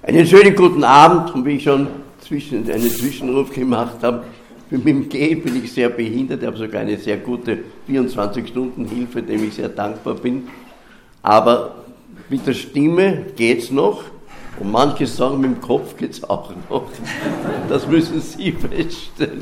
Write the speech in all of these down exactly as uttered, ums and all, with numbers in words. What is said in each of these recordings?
Einen schönen guten Abend, und wie ich schon zwischen, einen Zwischenruf gemacht habe, mit dem Gehen bin ich sehr behindert, ich habe sogar eine sehr gute vierundzwanzig-Stunden-Hilfe, dem ich sehr dankbar bin. Aber mit der Stimme geht's noch, und manche sagen, mit dem Kopf geht's auch noch. Das müssen Sie feststellen.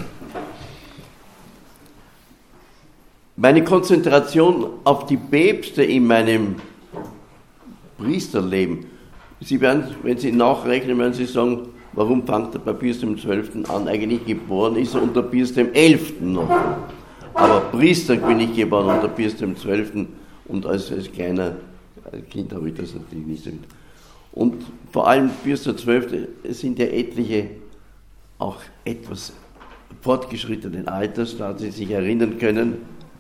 Meine Konzentration auf die Päpste in meinem Priesterleben, Sie werden, wenn Sie nachrechnen, werden Sie sagen, warum fängt er bei Pius dem Zwölften an? Eigentlich geboren ist er unter Pius dem Elften noch. Aber Priester bin ich geworden unter Pius dem Zwölften, und als, als kleiner Kind habe ich das natürlich nicht so mit. Und vor allem Pius der Zwölfte sind ja etliche auch etwas fortgeschrittenen Alters, da Sie sich erinnern können.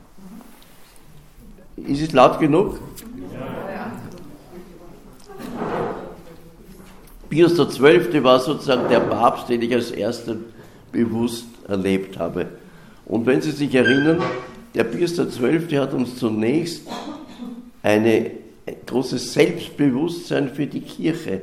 Ist es laut genug? Ja. Pius der Zwölfte war sozusagen der Papst, den ich als erster bewusst erlebt habe. Und wenn Sie sich erinnern, der Pius der Zwölfte hat uns zunächst eine, ein großes Selbstbewusstsein für die Kirche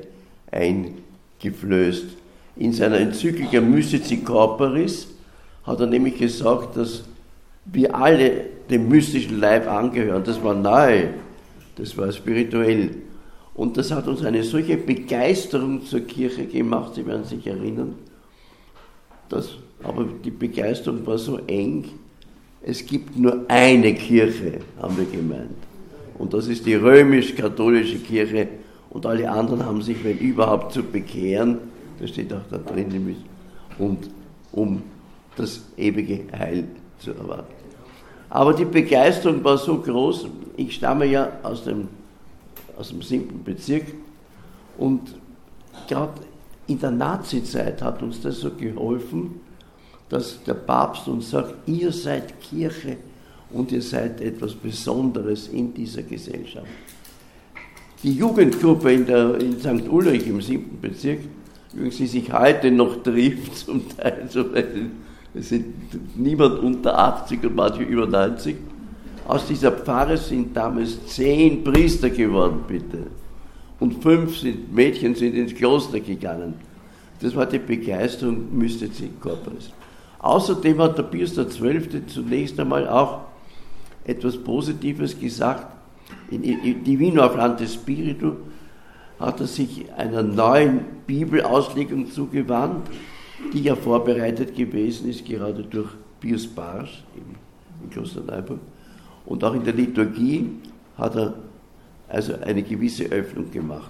eingeflößt. In seiner Enzyklika Mystici Corporis hat er nämlich gesagt, dass wir alle dem mystischen Leib angehören. Das war neu, das war spirituell. Und das hat uns eine solche Begeisterung zur Kirche gemacht, Sie werden sich erinnern. Das, aber die Begeisterung war so eng, es gibt nur eine Kirche, haben wir gemeint. Und das ist die römisch-katholische Kirche, und alle anderen haben sich, wenn überhaupt, zu bekehren, das steht auch da drin, nämlich, und um das ewige Heil zu erwarten. Aber die Begeisterung war so groß, ich stamme ja aus dem, aus dem siebten Bezirk, und gerade in der Nazizeit hat uns das so geholfen, dass der Papst uns sagt, ihr seid Kirche und ihr seid etwas Besonderes in dieser Gesellschaft. Die Jugendgruppe in, der, in Sankt Ulrich im siebten Bezirk, die sich heute noch trifft, zum Teil, so, es sind niemand unter achtzig und manche über neunzig. Aus dieser Pfarre sind damals zehn Priester geworden, bitte. Und fünf sind, Mädchen sind ins Kloster gegangen. Das war die Begeisterung Mystici Corporis. Außerdem hat der Pius der Zwölfte zunächst einmal auch etwas Positives gesagt. In Divino Afflante Spiritu hat er sich einer neuen Bibelauslegung zugewandt, die ja vorbereitet gewesen ist, gerade durch Pius Barsch im Kloster Neuburg. Und auch in der Liturgie hat er also eine gewisse Öffnung gemacht.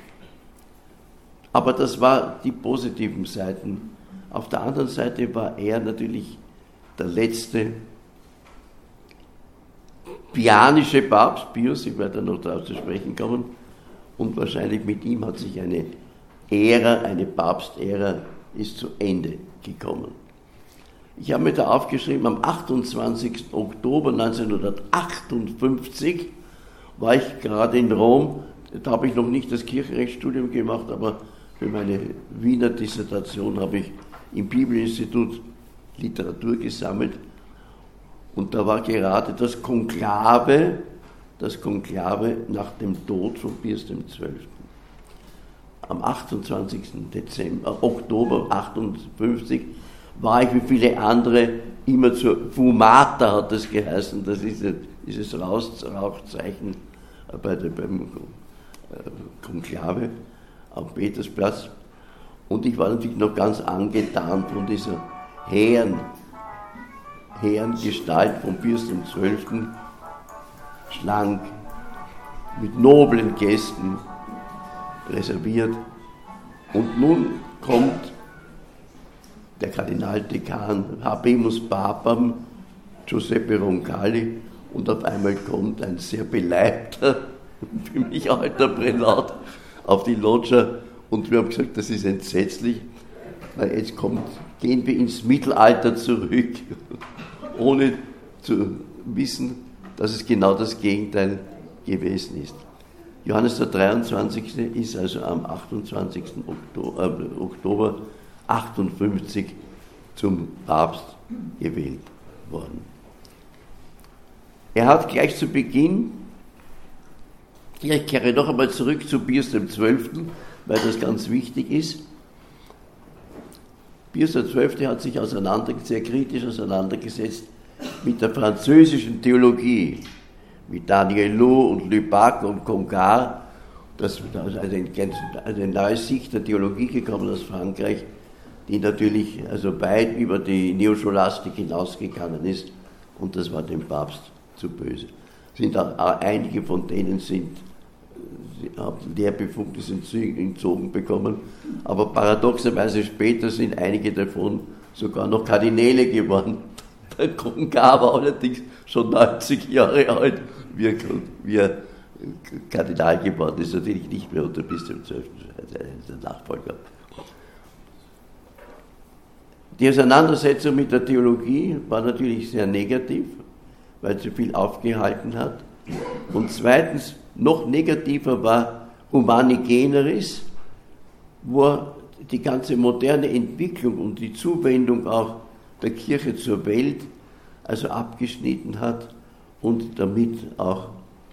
Aber das war die positiven Seiten. Auf der anderen Seite war er natürlich der letzte pianische Papst, Pius, ich werde noch darauf zu sprechen kommen, und wahrscheinlich mit ihm hat sich eine Ära, eine Papstära ist zu Ende gekommen. Ich habe mir da aufgeschrieben, am achtundzwanzigsten Oktober neunzehnhundertachtundfünfzig war ich gerade in Rom. Da habe ich noch nicht das Kirchenrechtsstudium gemacht, aber für meine Wiener Dissertation habe ich im Bibelinstitut Literatur gesammelt. Und da war gerade das Konklave, das Konklave nach dem Tod von Pius dem Zwölften. Am achtundzwanzigsten Dezember, Oktober achtundfünfzig war ich wie viele andere immer zur Fumata, hat das geheißen, das ist dieses Rauchzeichen bei der, beim Konklave am Petersplatz. Und ich war natürlich noch ganz angetan von dieser hehren, hehren Gestalt von Pius dem Zwölften, schlank, mit noblen Gästen, reserviert. Und nun kommt der Kardinaldekan Habemus Papam, Giuseppe Roncalli, und auf einmal kommt ein sehr beleibter, für mich alter Prälat auf die Loggia, und wir haben gesagt, das ist entsetzlich, weil jetzt kommt, gehen wir ins Mittelalter zurück, ohne zu wissen, dass es genau das Gegenteil gewesen ist. Johannes der dreiundzwanzigste ist also am achtundzwanzigsten Oktober achtundfünfzig zum Papst gewählt worden. Er hat gleich zu Beginn, ich kehre noch einmal zurück zu Pius dem Zwölften, weil das ganz wichtig ist. Pius der Zwölfte hat sich auseinander, sehr kritisch auseinandergesetzt mit der französischen Theologie, mit Daniel Loux und Lubac und Congar. Das ist eine, eine neue Sicht der Theologie gekommen aus Frankreich, die natürlich also weit über die Neoscholastik hinausgegangen ist, und das war dem Papst zu böse. Sind auch, einige von denen sind, haben Lehrbefugnis entzogen bekommen, aber paradoxerweise später sind einige davon sogar noch Kardinäle geworden. Der Congar war allerdings schon neunzig Jahre alt, wie er, wie er Kardinal geworden ist, natürlich nicht mehr unter Pius der Zwölfte, der Nachfolger. Die Auseinandersetzung mit der Theologie war natürlich sehr negativ, weil sie viel aufgehalten hat. Und zweitens, noch negativer war Humani Generis, wo er die ganze moderne Entwicklung und die Zuwendung auch der Kirche zur Welt also abgeschnitten hat und damit auch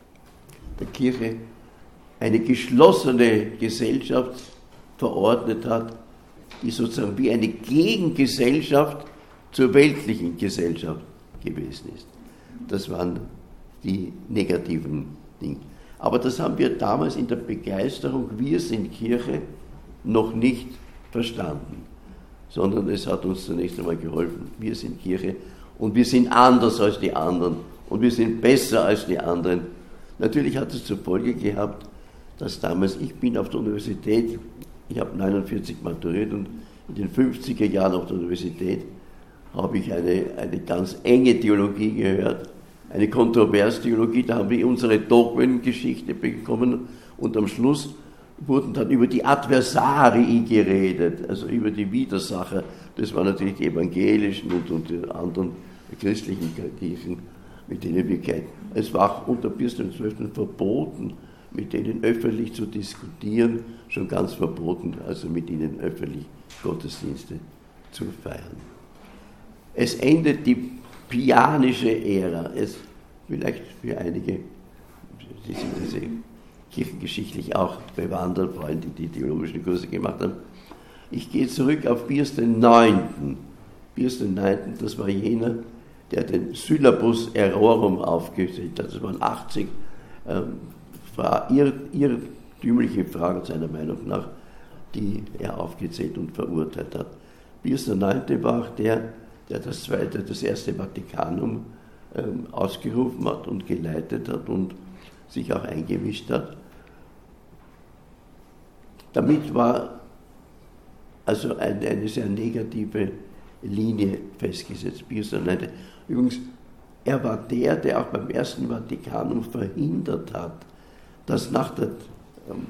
der Kirche eine geschlossene Gesellschaft verordnet hat, die sozusagen wie eine Gegengesellschaft zur weltlichen Gesellschaft gewesen ist. Das waren die negativen Dinge. Aber das haben wir damals in der Begeisterung, wir sind Kirche, noch nicht verstanden, sondern es hat uns zunächst einmal geholfen, wir sind Kirche und wir sind anders als die anderen und wir sind besser als die anderen. Natürlich hat es zur Folge gehabt, dass damals, ich bin auf der Universität, ich habe neunundvierzig maturiert und in den fünfziger Jahren auf der Universität habe ich eine, eine ganz enge Theologie gehört, eine Kontroverstheologie, da haben wir unsere Dogmengeschichte bekommen und am Schluss wurden dann über die Adversarii geredet, also über die Widersacher. Das waren natürlich die evangelischen und, und die anderen christlichen Kirchen, mit denen wir kennen. Es war auch unter Pius der Zwölfte verboten, mit denen öffentlich zu diskutieren, schon ganz verboten, also mit ihnen öffentlich Gottesdienste zu feiern. Es endet die pianische Ära. Es vielleicht für einige, die sind diese kirchengeschichtlich auch bewandert, vor allem die, die theologischen Kurse gemacht haben. Ich gehe zurück auf Pius den Neunten. Pius den Neunten, das war jener, der den Syllabus Errorum aufgestellt hat. Das waren achtzig ähm, irr, irrtümliche Fragen seiner Meinung nach, die er aufgezählt und verurteilt hat. Pius der Neunte war auch der, der das zweite, das erste Vatikanum ähm, ausgerufen hat und geleitet hat und sich auch eingemischt hat. Damit war also eine, eine sehr negative Linie festgesetzt. Pius der Neunte. Übrigens, er war der, der auch beim ersten Vatikanum verhindert hat, dass nach der ähm,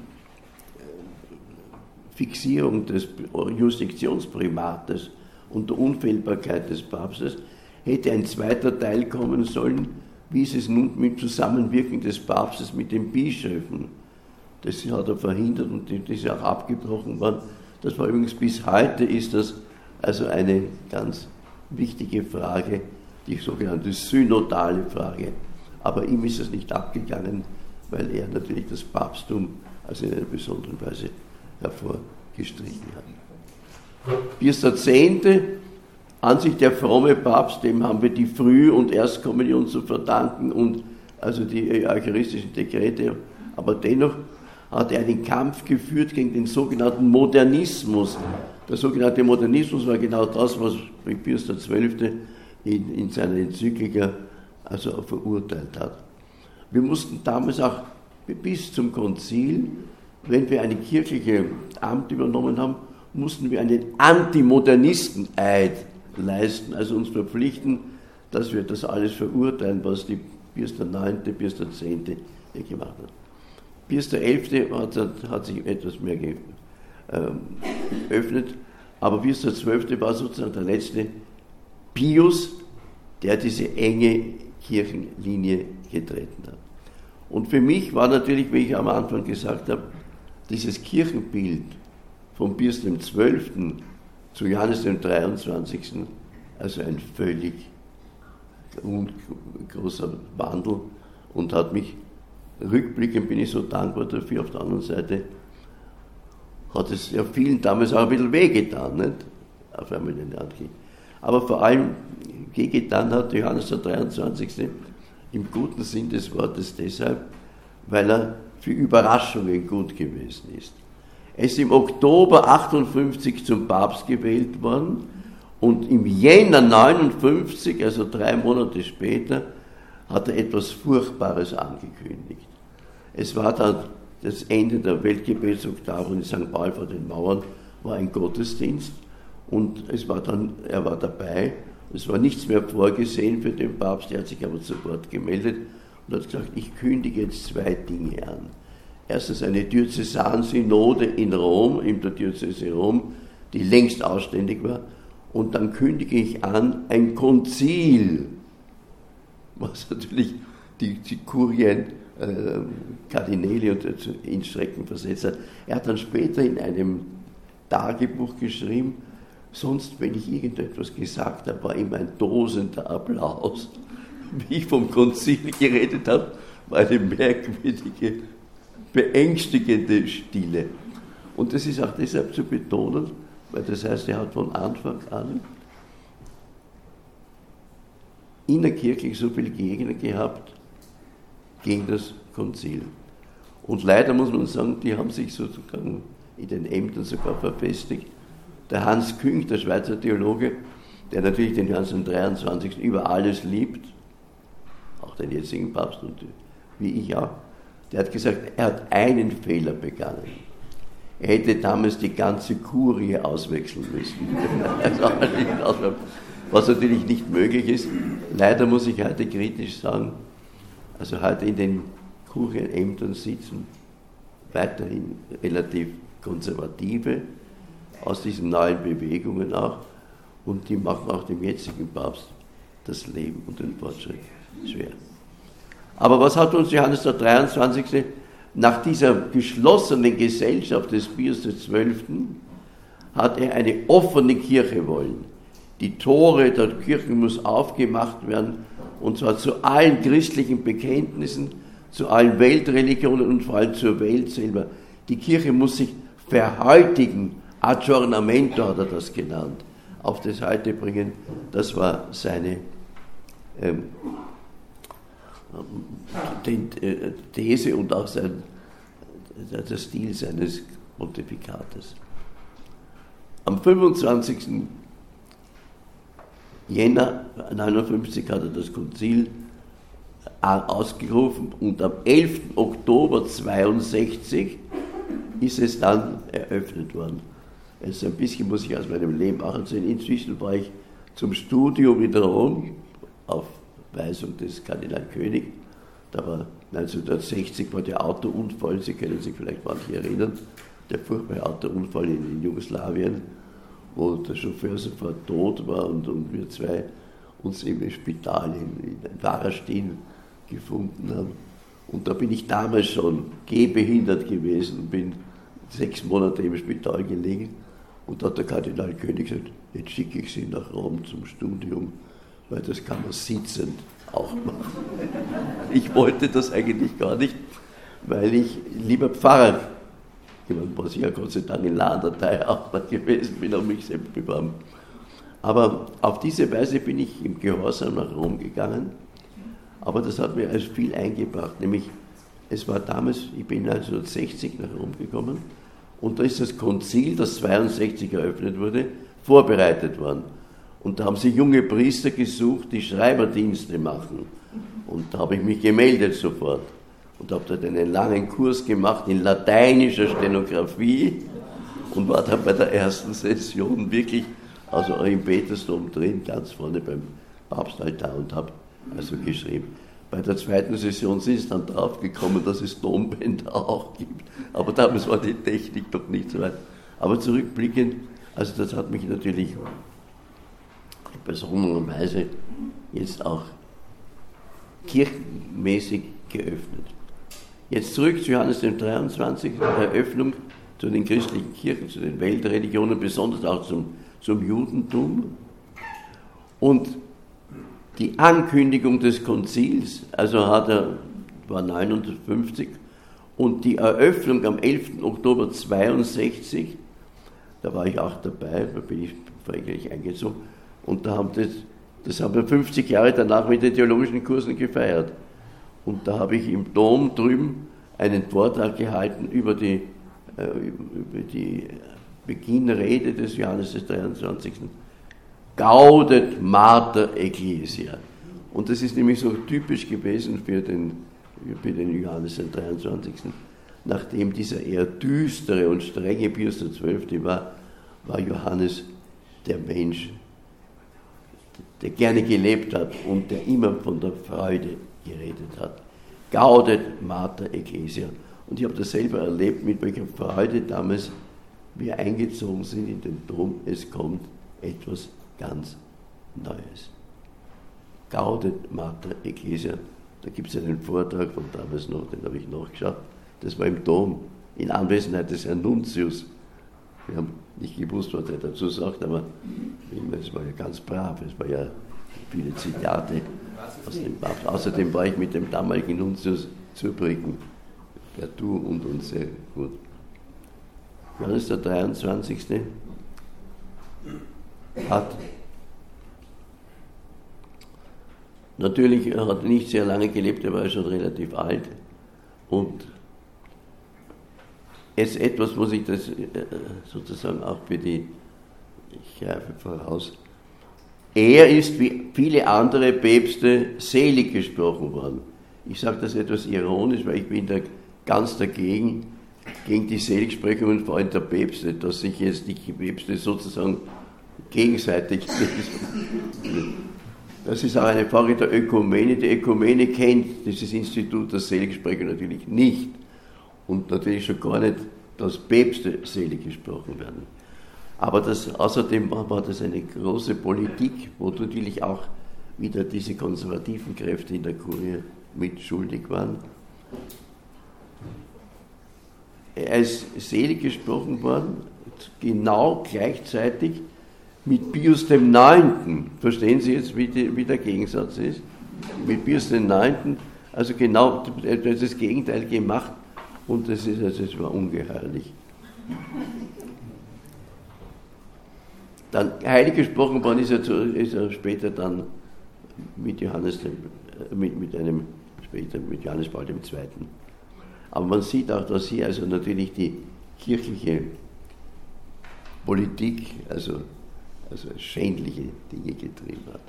Fixierung des Jurisdiktionsprimates und der Unfehlbarkeit des Papstes hätte ein zweiter Teil kommen sollen, wie ist es nun mit Zusammenwirken des Papstes mit den Bischöfen. Das hat er verhindert und das ist auch abgebrochen worden. Das war übrigens bis heute ist das also eine ganz wichtige Frage, die sogenannte synodale Frage. Aber ihm ist es nicht abgegangen, weil er natürlich das Papsttum also in einer besonderen Weise hervorgestrichen hat. Pius der Zehnte, an sich der fromme Papst, dem haben wir die Früh- und Erstkommunion zu verdanken und also die eucharistischen Dekrete, aber dennoch hat er einen Kampf geführt gegen den sogenannten Modernismus. Der sogenannte Modernismus war genau das, was Pius der Zwölfte in, in seiner Enzyklika also verurteilt hat. Wir mussten damals auch bis zum Konzil, wenn wir ein kirchliches Amt übernommen haben, mussten wir einen Antimodernisten-Eid leisten, also uns verpflichten, dass wir das alles verurteilen, was die Pius der Neunte, Pius der Zehnte gemacht hat. Pius der Elfte hat, hat sich etwas mehr geöffnet, aber Pius der Zwölfte war sozusagen der letzte Pius, der diese enge Kirchenlinie getreten hat. Und für mich war natürlich, wie ich am Anfang gesagt habe, dieses Kirchenbild von Pius dem Zwölften zu Johannes dem Dreiundzwanzigsten also ein völlig großer Wandel und hat mich, rückblickend bin ich so dankbar dafür, auf der anderen Seite hat es ja vielen damals auch ein bisschen wehgetan, nicht? Auf einmal in den Hand ging. Aber vor allem wehgetan hat Johannes der dreiundzwanzigste im guten Sinn des Wortes deshalb, weil er für Überraschungen gut gewesen ist. Er ist im Oktober achtundfünfzig zum Papst gewählt worden und im Jänner neunundfünfzig, also drei Monate später, hat er etwas Furchtbares angekündigt. Es war dann das Ende der Weltgebetsoktave in Sankt Paul vor den Mauern, war ein Gottesdienst und es war dann, er war dabei. Es war nichts mehr vorgesehen für den Papst, er hat sich aber sofort gemeldet und hat gesagt, ich kündige jetzt zwei Dinge an. Erstens eine Diözesansynode in Rom, in der Diözese Rom, die längst ausständig war, und dann kündige ich an ein Konzil, was natürlich die, die Kurien, äh, Kardinäle und, äh, in Schrecken versetzt hat. Er hat dann später in einem Tagebuch geschrieben, sonst, wenn ich irgendetwas gesagt habe, war immer ein tosender Applaus. Wie ich vom Konzil geredet habe, war eine merkwürdige, beängstigende Stille. Und das ist auch deshalb zu betonen, weil das heißt, er hat von Anfang an innerkirchlich so viel Gegner gehabt gegen das Konzil. Und leider muss man sagen, die haben sich sozusagen in den Ämtern sogar verfestigt. Der Hans Küng, der Schweizer Theologe, der natürlich den Johannes den dreiundzwanzigsten über alles liebt, auch den jetzigen Papst und wie ich auch, der hat gesagt, er hat einen Fehler begangen. Er hätte damals die ganze Kurie auswechseln müssen. Was natürlich nicht möglich ist. Leider muss ich heute kritisch sagen, also heute in den Kurienämtern sitzen weiterhin relativ Konservative, aus diesen neuen Bewegungen auch, und die machen auch dem jetzigen Papst das Leben und den Fortschritt schwer. Aber was hat uns Johannes der dreiundzwanzigste nach dieser geschlossenen Gesellschaft des Pius des Zwölften hat er eine offene Kirche wollen. Die Tore der Kirchen muss aufgemacht werden, und zwar zu allen christlichen Bekenntnissen, zu allen Weltreligionen und vor allem zur Welt selber. Die Kirche muss sich verhältigen, Aggiornamento hat er das genannt, auf das Heute bringen. Das war seine ähm, den, äh, These und auch sein, der Stil seines Pontifikates. Am fünfundzwanzigsten Jänner neunundfünfzig hat er das Konzil ausgerufen und am elften Oktober zweiundsechzig ist es dann eröffnet worden. Also ein bisschen muss ich aus meinem Leben auch erzählen. Inzwischen war ich zum Studium in Rom auf Weisung des Kardinal König. Da war neunzehnhundertsechzig war der Autounfall, Sie können sich vielleicht manche erinnern, der furchtbare Autounfall in, in Jugoslawien, wo der Chauffeur sofort tot war und, und wir zwei uns im Spital in, in Varaždin gefunden haben. Und da bin ich damals schon gehbehindert gewesen, bin sechs Monate im Spital gelegen, und da hat der Kardinal König gesagt, jetzt schicke ich Sie nach Rom zum Studium, weil das kann man sitzend auch machen. Ich wollte das eigentlich gar nicht, weil ich lieber Pfarrer, was ich ja Gott sei Dank in Lahn-Datei auch noch gewesen bin, habe mich selbst beworben. Aber auf diese Weise bin ich im Gehorsam nach Rom gegangen, aber das hat mir also viel eingebracht, nämlich es war damals, ich bin neunzehnhundertsechzig nach Rom gekommen, und da ist das Konzil, das zweiundsechzig eröffnet wurde, vorbereitet worden. Und da haben sie junge Priester gesucht, die Schreiberdienste machen. Und da habe ich mich gemeldet sofort. Und habe dort einen langen Kurs gemacht in lateinischer Stenografie und war dann bei der ersten Session wirklich, also im Petersdom drin, ganz vorne beim Papstaltar, und habe also geschrieben. Bei der zweiten Session sind sie dann draufgekommen, dass es Dombänder auch gibt. Aber damals war die Technik noch nicht so weit. Aber zurückblickend, also das hat mich natürlich in besonderer Weise jetzt auch kirchenmäßig geöffnet. Jetzt zurück zu Johannes dem dreiundzwanzigsten, der Eröffnung zu den christlichen Kirchen, zu den Weltreligionen, besonders auch zum, zum Judentum. Und die Ankündigung des Konzils, also hat er, war neunundfünfzig, Und die Eröffnung am elften Oktober zweiundsechzig, da war ich auch dabei, da bin ich freiwillig eingezogen, und da haben das, das haben wir fünfzig Jahre danach mit den theologischen Kursen gefeiert. Und da habe ich im Dom drüben einen Vortrag gehalten über die, äh, über die Beginnrede des Johannes des dreiundzwanzigsten Gaudet Mater Ecclesia. Und das ist nämlich so typisch gewesen für den, für den Johannes den dreiundzwanzigsten Nachdem dieser eher düstere und strenge Pius der Zwölfte war, war Johannes der Mensch, der gerne gelebt hat und der immer von der Freude geredet hat. Gaudet Mater Ecclesia. Und ich habe das selber erlebt, mit welcher Freude damals wir eingezogen sind in den Dom. Es kommt etwas ganz Neues. Gaudet Mater Ecclesia. Da gibt es einen Vortrag von damals noch, den habe ich nachgeschaut. Das war im Dom, in Anwesenheit des Herrn Nuntius. Wir haben nicht gewusst, was er dazu sagt, aber es war ja ganz brav, es war ja viele Zitate aus dem Papst. Außerdem war ich mit dem damaligen Nuntius zu Brücken, per Du und uns sehr gut. Johannes der dreiundzwanzigste hat natürlich, er hat nicht sehr lange gelebt, er war schon relativ alt und jetzt etwas, muss ich das sozusagen auch für die, ich greife voraus, er ist wie viele andere Päpste selig gesprochen worden. Ich sage das etwas ironisch, weil ich bin da ganz dagegen, gegen die Seligsprechungen vor allem der Päpste, dass sich jetzt die Päpste sozusagen gegenseitig das ist auch eine Frage der Ökumene. Die Ökumene kennt dieses Institut der Seligsprechung natürlich nicht. Und natürlich schon gar nicht, dass Päpste selig gesprochen werden. Aber das, außerdem war das eine große Politik, wo natürlich auch wieder diese konservativen Kräfte in der Kurie mitschuldig waren. Er ist selig gesprochen worden, genau gleichzeitig mit Pius dem Neunten. Verstehen Sie jetzt, wie, die, wie der Gegensatz ist? Mit Pius dem Neunten, also genau das Gegenteil gemacht. Und das, ist, also das war ungeheuerlich. Dann heilig gesprochen worden ist er, zu, ist er später dann mit Johannes, mit, mit einem, später mit Johannes Paul der Zweite. Aber man sieht auch, dass hier also natürlich die kirchliche Politik, also, also schändliche Dinge getrieben hat.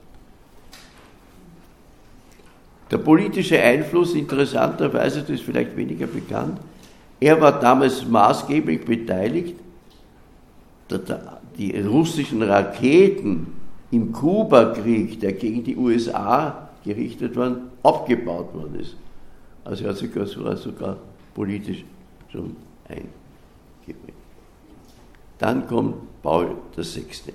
Der politische Einfluss, interessanterweise, das ist vielleicht weniger bekannt, er war damals maßgeblich beteiligt, dass die russischen Raketen im Kuba-Krieg, der gegen die U S A gerichtet waren, abgebaut worden ist. Also er hat sogar, sogar, sogar politisch schon eingebracht. Dann kommt Paul der Sechste.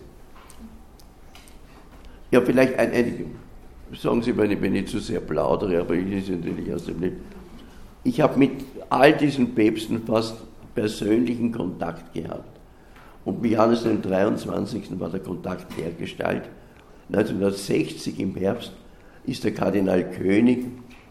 Ja, vielleicht ein, ein sagen Sie, wenn ich, wenn ich zu sehr plaudere, aber ich ist natürlich aus dem Leben. Ich habe mit all diesen Päpsten fast persönlichen Kontakt gehabt. Und mit Johannes dem dreiundzwanzigsten war der Kontakt dergestalt. neunzehnhundertsechzig im Herbst ist der Kardinal König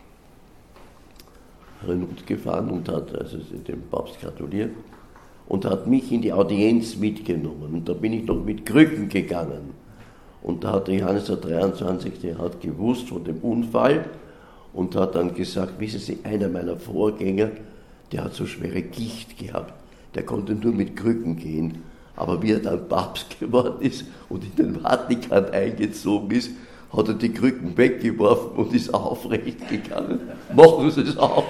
Renaud gefahren und hat also dem Papst gratuliert und hat mich in die Audienz mitgenommen. Und da bin ich noch mit Krücken gegangen. Und da hat der Johannes der dreiundzwanzigste hat gewusst von dem Unfall und hat dann gesagt, wissen Sie, einer meiner Vorgänger, der hat so schwere Gicht gehabt, der konnte nur mit Krücken gehen. Aber wie er dann Papst geworden ist und in den Vatikan eingezogen ist, hat er die Krücken weggeworfen und ist aufrecht gegangen. Machen Sie es auch.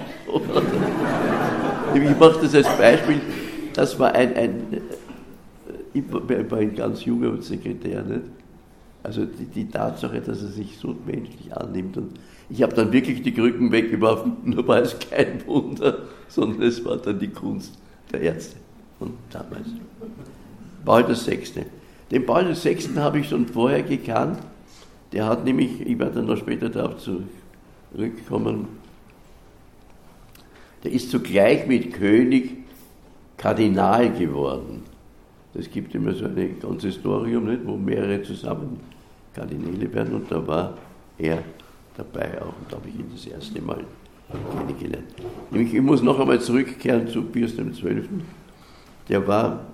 Ich mache das als Beispiel. Das war ein, ein ich war ein ganz junger Sekretär, nicht? Also die, die Tatsache, dass er sich so menschlich annimmt. Und ich habe dann wirklich die Krücken weggeworfen, nur war es kein Wunder, sondern es war dann die Kunst der Ärzte von damals. Paul der Sechste. Den Paul der Sechsten habe ich schon vorher gekannt. Der hat nämlich, ich werde dann noch später darauf zurückkommen, der ist zugleich mit König Kardinal geworden. Es gibt immer so ein Konsistorium, nicht, wo mehrere zusammen Kardinäle werden und da war er dabei auch und da habe ich ihn das erste Mal kennengelernt. Nämlich, ich muss noch einmal zurückkehren zu Pius dem Zwölften. Der war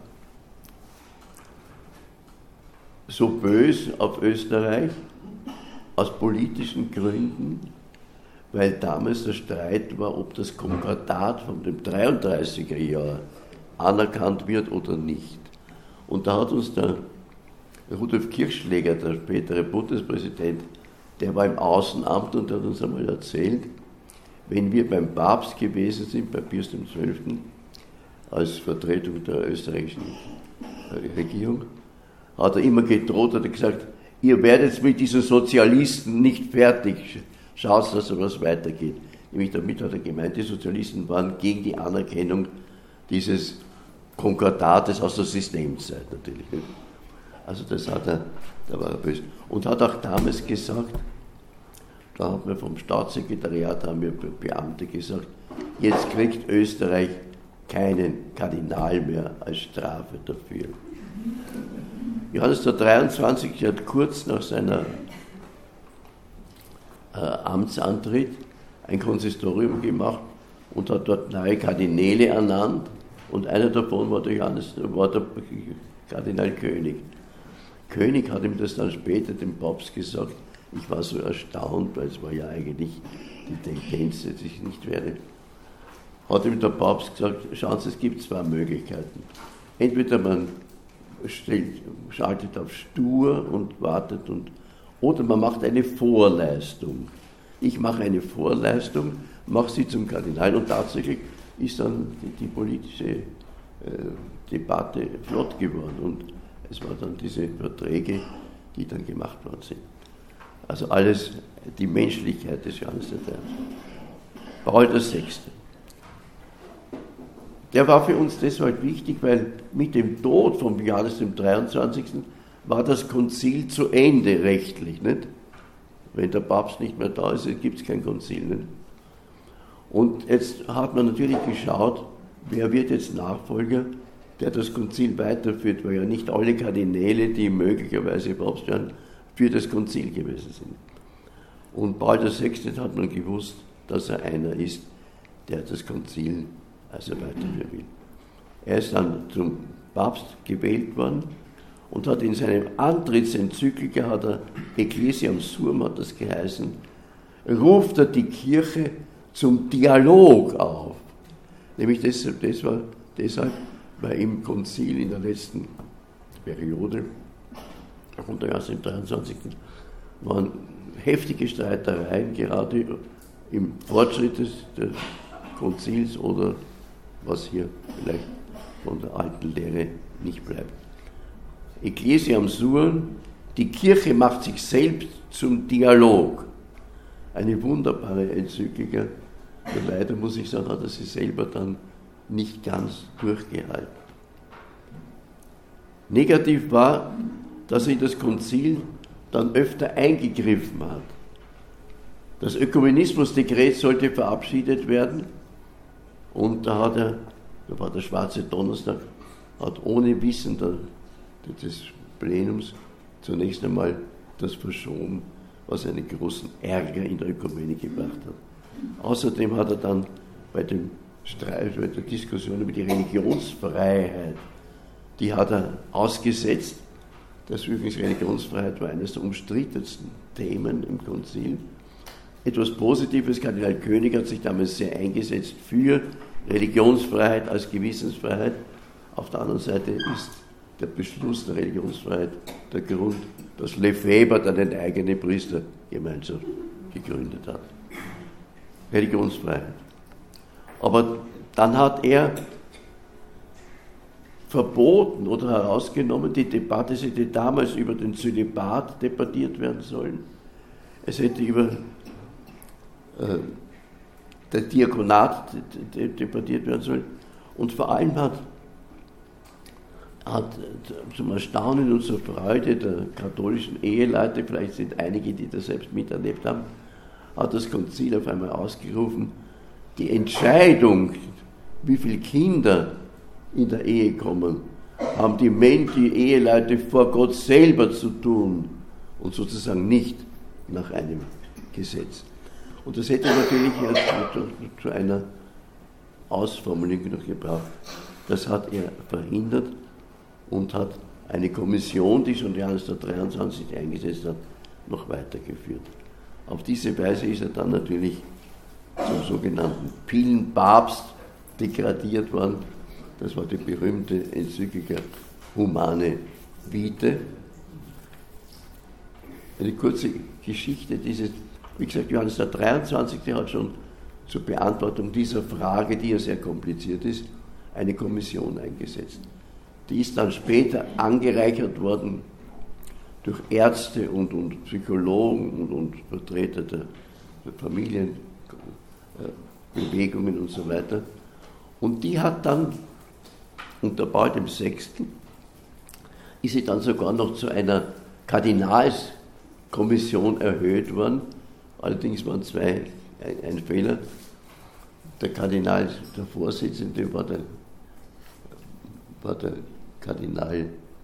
so bös auf Österreich aus politischen Gründen, weil damals der Streit war, ob das Konkordat von dem dreiunddreißiger Jahr anerkannt wird oder nicht. Und da hat uns der Rudolf Kirchschläger, der spätere Bundespräsident, der war im Außenamt und hat uns einmal erzählt, wenn wir beim Papst gewesen sind, bei Pius dem Zwölften, als Vertretung der österreichischen Regierung, hat er immer gedroht, hat er gesagt, ihr werdet mit diesen Sozialisten nicht fertig, schaut, dass etwas weitergeht. Nämlich damit hat er gemeint, die Sozialisten waren gegen die Anerkennung dieses Konkordates aus der Systemzeit natürlich. Also das hat er, da war er böse. Und hat auch damals gesagt, da haben wir vom Staatssekretariat, haben wir Beamte gesagt, jetzt kriegt Österreich keinen Kardinal mehr als Strafe dafür. Johannes der dreiundzwanzigste hat kurz nach seiner äh, Amtsantritt ein Konsistorium gemacht und hat dort neue Kardinäle ernannt und einer davon war der, Johannes, war der Kardinal König. König hat ihm das dann später dem Papst gesagt, ich war so erstaunt, weil es war ja eigentlich die Tendenz, dass ich nicht werde. Hat ihm der Papst gesagt, schauen Sie, es gibt zwei Möglichkeiten. Entweder man stellt, schaltet auf stur und wartet, und, oder man macht eine Vorleistung. Ich mache eine Vorleistung, mache sie zum Kardinal und tatsächlich ist dann die, die politische äh, Debatte flott geworden und es waren dann diese Verträge, die dann gemacht worden sind. Also alles die Menschlichkeit des Johannes der dreiundzwanzigste. Paul der Sechste. Der war für uns deshalb wichtig, weil mit dem Tod von Johannes dem dreiundzwanzigsten war das Konzil zu Ende rechtlich. Nicht? Wenn der Papst nicht mehr da ist, gibt es kein Konzil. Nicht? Und jetzt hat man natürlich geschaut, wer wird jetzt Nachfolger, der das Konzil weiterführt, weil ja nicht alle Kardinäle, die möglicherweise Papst werden, für das Konzil gewesen sind. Und Paul der Sechste hat man gewusst, dass er einer ist, der das Konzil also weiterführen will. Er ist dann zum Papst gewählt worden und hat in seinem Antrittsenzyklika, hat er Ecclesiam Suam, hat das geheißen, ruft er die Kirche zum Dialog auf. Nämlich deshalb, das war deshalb, weil im Konzil in der letzten Periode, unter Johannes dem dreiundzwanzigsten waren heftige Streitereien, gerade im Fortschritt des, des Konzils oder was hier vielleicht von der alten Lehre nicht bleibt. Ecclesiam Suam, die Kirche macht sich selbst zum Dialog. Eine wunderbare Enzyklika. Leider muss ich sagen, hat er sie selber dann nicht ganz durchgehalten. Negativ war, dass er in das Konzil dann öfter eingegriffen hat. Das Ökumenismusdekret sollte verabschiedet werden und da hat er, da war der schwarze Donnerstag, hat ohne Wissen der, des Plenums zunächst einmal das verschoben, was einen großen Ärger in der Ökumene gebracht hat. Außerdem hat er dann bei dem Streit, bei der Diskussion über die Religionsfreiheit, die hat er ausgesetzt. Das übrigens Religionsfreiheit war eines der umstrittensten Themen im Konzil. Etwas Positives, Kardinal König hat sich damals sehr eingesetzt für Religionsfreiheit als Gewissensfreiheit. Auf der anderen Seite ist der Beschluss der Religionsfreiheit der Grund, dass Lefebvre dann eine eigene Priestergemeinschaft gegründet hat. Religionsfreiheit. Aber dann hat er verboten oder herausgenommen, die Debatte, es hätte damals über den Zölibat debattiert werden sollen. Es hätte über äh, das Diakonat debattiert werden sollen. Und vor allem hat, hat zum Erstaunen und zur Freude der katholischen Eheleute, vielleicht sind einige, die das selbst miterlebt haben, hat das Konzil auf einmal ausgerufen, die Entscheidung, wie viele Kinder in der Ehe kommen, haben die Menschen, die Eheleute vor Gott selber zu tun und sozusagen nicht nach einem Gesetz. Und das hätte natürlich zu, zu, zu einer Ausformulierung noch gebraucht. Das hat er verhindert und hat eine Kommission, die schon Johannes der dreiundzwanzigste eingesetzt hat, noch weitergeführt. Auf diese Weise ist er dann natürlich zum sogenannten Pillenpapst degradiert worden. Das war die berühmte Enzyklika Humane Vitae. Eine kurze Geschichte dieses, wie gesagt, Johannes der dreiundzwanzigste hat schon zur Beantwortung dieser Frage, die ja sehr kompliziert ist, eine Kommission eingesetzt. Die ist dann später angereichert worden durch Ärzte und, und Psychologen und, und Vertreter der, der Familienbewegungen und so weiter. Und die hat dann unter Paul dem Sechsten ist sie dann sogar noch zu einer Kardinalskommission erhöht worden. Allerdings waren zwei, ein, ein Fehler. Der Kardinal, der Vorsitzende war der, war der Kardinal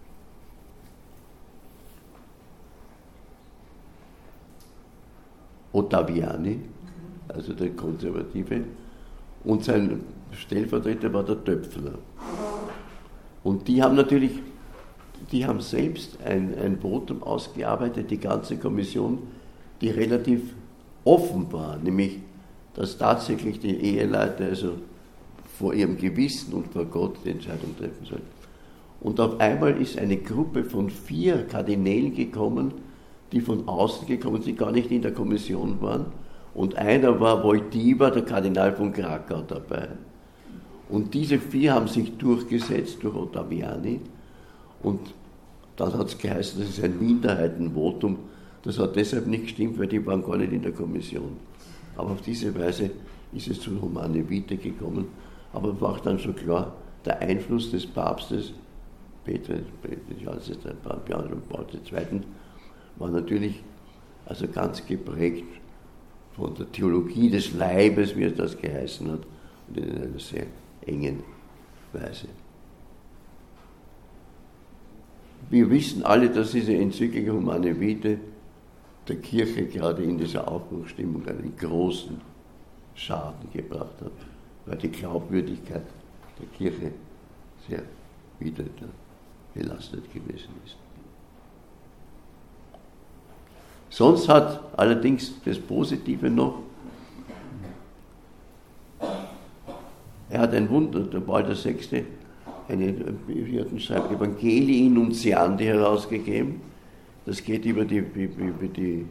Ottaviani, also der Konservative, und sein Stellvertreter war der Töpfler. Und die haben natürlich, die haben selbst ein, ein Votum ausgearbeitet, die ganze Kommission, die relativ offen war, nämlich, dass tatsächlich die Eheleute also vor ihrem Gewissen und vor Gott die Entscheidung treffen sollen. Und auf einmal ist eine Gruppe von vier Kardinälen gekommen, die von außen gekommen sind, die gar nicht in der Kommission waren. Und einer war Wojtyła, der Kardinal von Krakau, dabei. Und diese vier haben sich durchgesetzt durch Ottaviani. Und dann hat es geheißen, das ist ein Minderheitenvotum. Das hat deshalb nicht gestimmt, weil die waren gar nicht in der Kommission. Aber auf diese Weise ist es zu Humane Vitae gekommen. Aber war dann schon klar, der Einfluss des Papstes, Peter, Johannes der Paul der Zweite, war natürlich also ganz geprägt von der Theologie des Leibes, wie es das geheißen hat, und in einer sehr engen Weise. Wir wissen alle, dass diese Enzyklika Humane Vitae der Kirche gerade in dieser Aufbruchsstimmung einen großen Schaden gebracht hat, weil die Glaubwürdigkeit der Kirche sehr wieder belastet gewesen ist. Sonst hat allerdings das Positive noch, er hat ein Wunder, der Paul der Sechste, eine, wir hatten schreiben, Evangelii Nuntiandi herausgegeben. Das geht über die, über die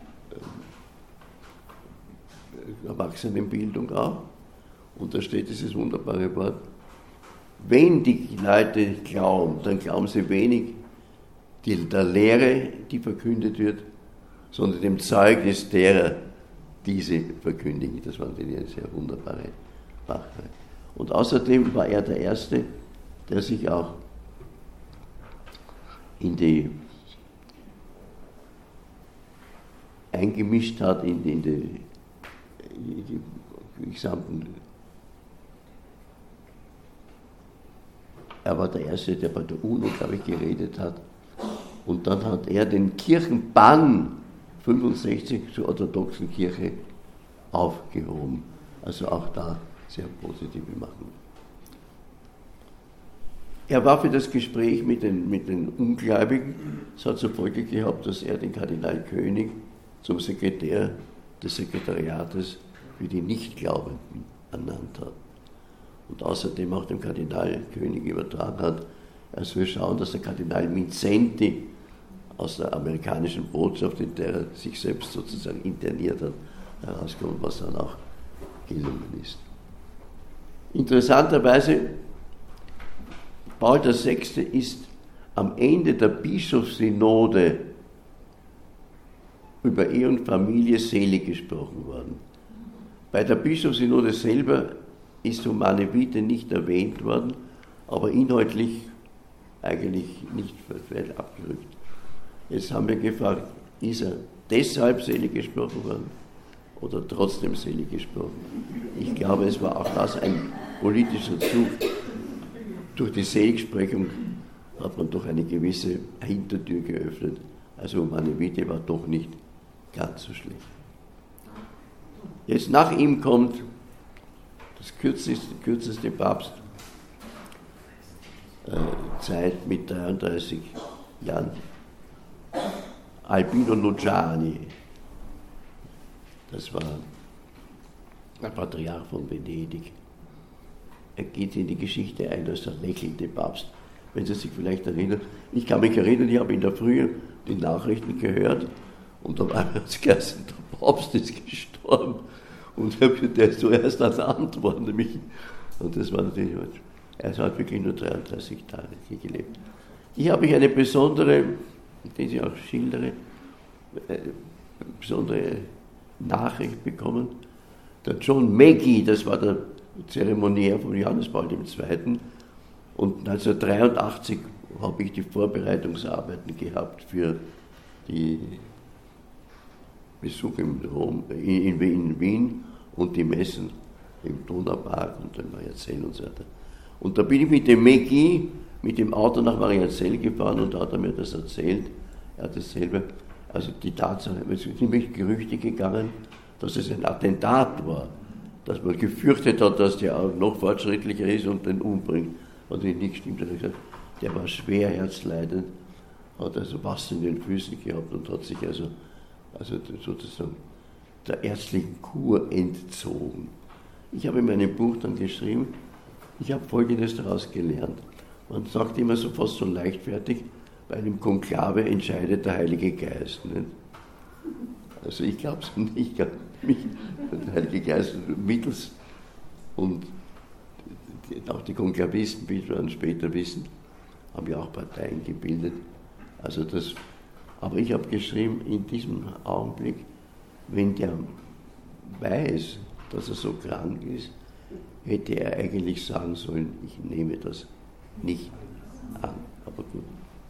äh, Erwachsenenbildung auch. Und da steht dieses wunderbare Wort: Wenn die Leute glauben, dann glauben sie wenig die, der Lehre, die verkündet wird, sondern dem Zeugnis derer, die sie verkündigen. Das war eine sehr wunderbare Sache. Und außerdem war er der Erste, der sich auch in die eingemischt hat in die, in die, in die gesamten. Er war der Erste, der bei der UNO, glaube ich, geredet hat. Und dann hat er den Kirchenbann fünfundsechzig zur orthodoxen Kirche aufgehoben. Also auch da sehr positive Machen. Er war für das Gespräch mit den, mit den Ungläubigen. Es hat zur Folge gehabt, dass er den Kardinal König zum Sekretär des Sekretariates für die Nichtglaubenden ernannt hat. Und außerdem auch dem Kardinal König übertragen hat, er soll schauen, dass der Kardinal Mindszenty aus der amerikanischen Botschaft, in der er sich selbst sozusagen interniert hat, herauskommt, was dann auch gelungen ist. Interessanterweise, Paul der Sechste ist am Ende der Bischofssynode über Ehe und Familie selig gesprochen worden. Bei der Bischofssynode selber ist Humane Vitae nicht erwähnt worden, aber inhaltlich eigentlich nicht weit abgerückt. Jetzt haben wir gefragt, ist er deshalb selig gesprochen worden oder trotzdem selig gesprochen? Ich glaube, es war auch das ein politischer Zug. Durch die Seligsprechung hat man doch eine gewisse Hintertür geöffnet. Also Humane Vitae war doch nicht ganz so schlecht. Jetzt nach ihm kommt das kürzeste, kürzeste Papst, äh, Zeit mit dreiunddreißig Jahren, Albino Luciani. Das war der Patriarch von Venedig. Er geht in die Geschichte ein als der lächelnde Papst. Wenn Sie sich vielleicht erinnern, ich kann mich erinnern, ich habe in der Früh die Nachrichten gehört und da war es geheißen, der Papst ist gestorben. Und der ist zuerst als Antwort, nämlich, und das war natürlich, er hat wirklich nur dreiunddreißig Tage gelebt. Hier habe ich eine besondere, die ich auch schildere, eine besondere Nachricht bekommen. Der John Maggie, das war der Zeremoniär von Johannes Paul der Zweite. Und neunzehnhundertdreiundachtzig habe ich die Vorbereitungsarbeiten gehabt für die Besuche in, Rom, in, in Wien und die Messen im Donaupark und in Mariazell und so weiter. Und da bin ich mit dem Maggie, mit dem Auto nach Mariazell gefahren und da hat er mir das erzählt. Er hat dasselbe, also die Tatsache, es sind nämlich Gerüchte gegangen, dass es ein Attentat war, dass man gefürchtet hat, dass der auch noch fortschrittlicher ist und den umbringt. Was nicht stimmt, hat er gesagt, der war schwer herzleidend, hat also Wasser in den Füßen gehabt und hat sich also, also sozusagen der ärztlichen Kur entzogen. Ich habe in meinem Buch dann geschrieben, ich habe Folgendes daraus gelernt. Man sagt immer so fast so leichtfertig, bei einem Konklave entscheidet der Heilige Geist. Nicht? Also ich glaube es nicht, ich glaube mich, der Heilige Geist mittels und auch die Konklavisten, wie wir dann später wissen, haben ja auch Parteien gebildet. Also das, aber ich habe geschrieben, in diesem Augenblick, wenn der weiß, dass er so krank ist, hätte er eigentlich sagen sollen, ich nehme das nicht an. Aber gut.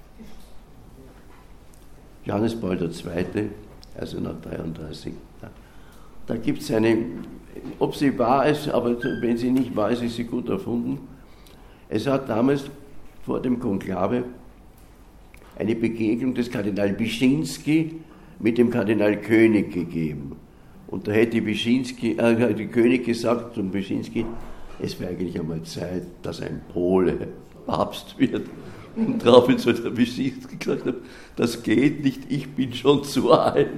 Johannes Paul der Zweite, also nach dreiunddreißig, da, da gibt es eine, ob sie wahr ist, aber wenn sie nicht wahr ist, ist sie gut erfunden. Es hat damals vor dem Konklave eine Begegnung des Kardinal Wyszynski mit dem Kardinal König gegeben. Und da hätte Wyszynski, äh, der König gesagt zum Wyszynski, es wäre eigentlich einmal Zeit, dass ein Pole Papst wird. Und daraufhin soll der Wyszynski gesagt haben, das geht nicht, ich bin schon zu alt.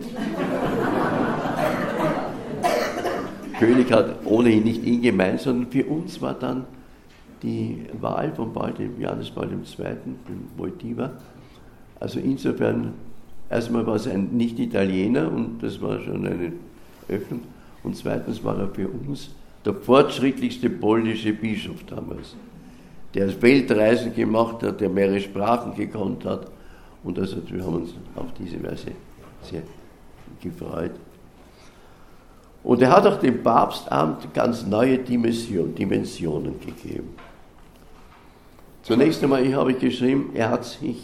König hat ohnehin nicht ihn gemeint, sondern für uns war dann die Wahl von Paul, dem Johannes Paul der Zweite, dem Wojtyła. Also insofern, erstmal war es ein Nicht-Italiener und das war schon eine Öffnung. Und zweitens war er für uns der fortschrittlichste polnische Bischof damals, der Weltreisen gemacht hat, der mehrere Sprachen gekonnt hat. Und also wir haben uns auf diese Weise sehr gefreut. Und er hat auch dem Papstamt ganz neue Dimension, Dimensionen gegeben. Zunächst einmal, ich habe geschrieben, er hat sich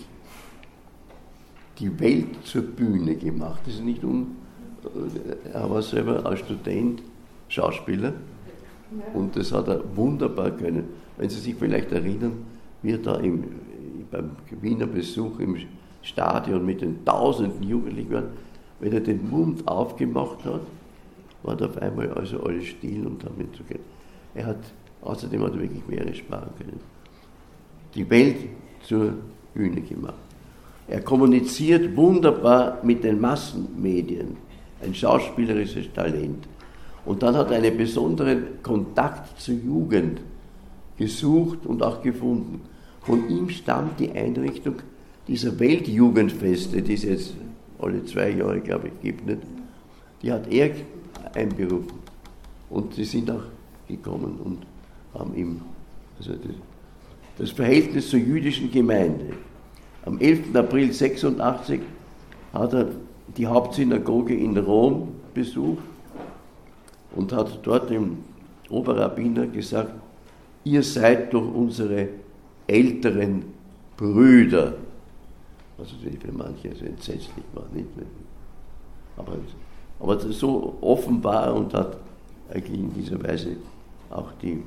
die Welt zur Bühne gemacht. Das ist nicht un, er war selber als Student Schauspieler und das hat er wunderbar können. Wenn Sie sich vielleicht erinnern, wie er da im, beim Wiener Besuch im Stadion mit den tausenden Jugendlichen war, wenn er den Mund aufgemacht hat, war da auf einmal also alles still und damit zu gehen. Er hat, außerdem hat er wirklich mehrere Sprachen können. Die Welt zur Bühne gemacht. Er kommuniziert wunderbar mit den Massenmedien, ein schauspielerisches Talent. Und dann hat er einen besonderen Kontakt zur Jugend gesucht und auch gefunden. Von ihm stammt die Einrichtung dieser Weltjugendfeste, die es jetzt alle zwei Jahre, glaube ich, gibt. Nicht? Die hat er einberufen. Und sie sind auch gekommen und haben ihm, also das, das Verhältnis zur jüdischen Gemeinde. Am elften April sechsundachtzig hat er die Hauptsynagoge in Rom besucht und hat dort dem Oberrabbiner gesagt, ihr seid doch unsere älteren Brüder. Was natürlich für manche also entsetzlich war, nicht? Aber, aber so offen war er und hat eigentlich in dieser Weise auch die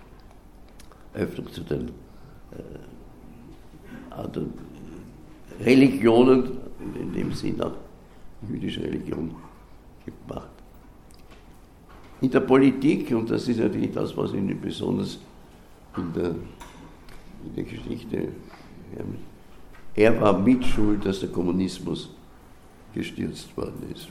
Öffnung zu den äh, anderen Religionen, in dem Sinn auch jüdische Religion gemacht. In der Politik, und das ist natürlich das, was ihn besonders in der, in der Geschichte, er war mitschuld, dass der Kommunismus gestürzt worden ist.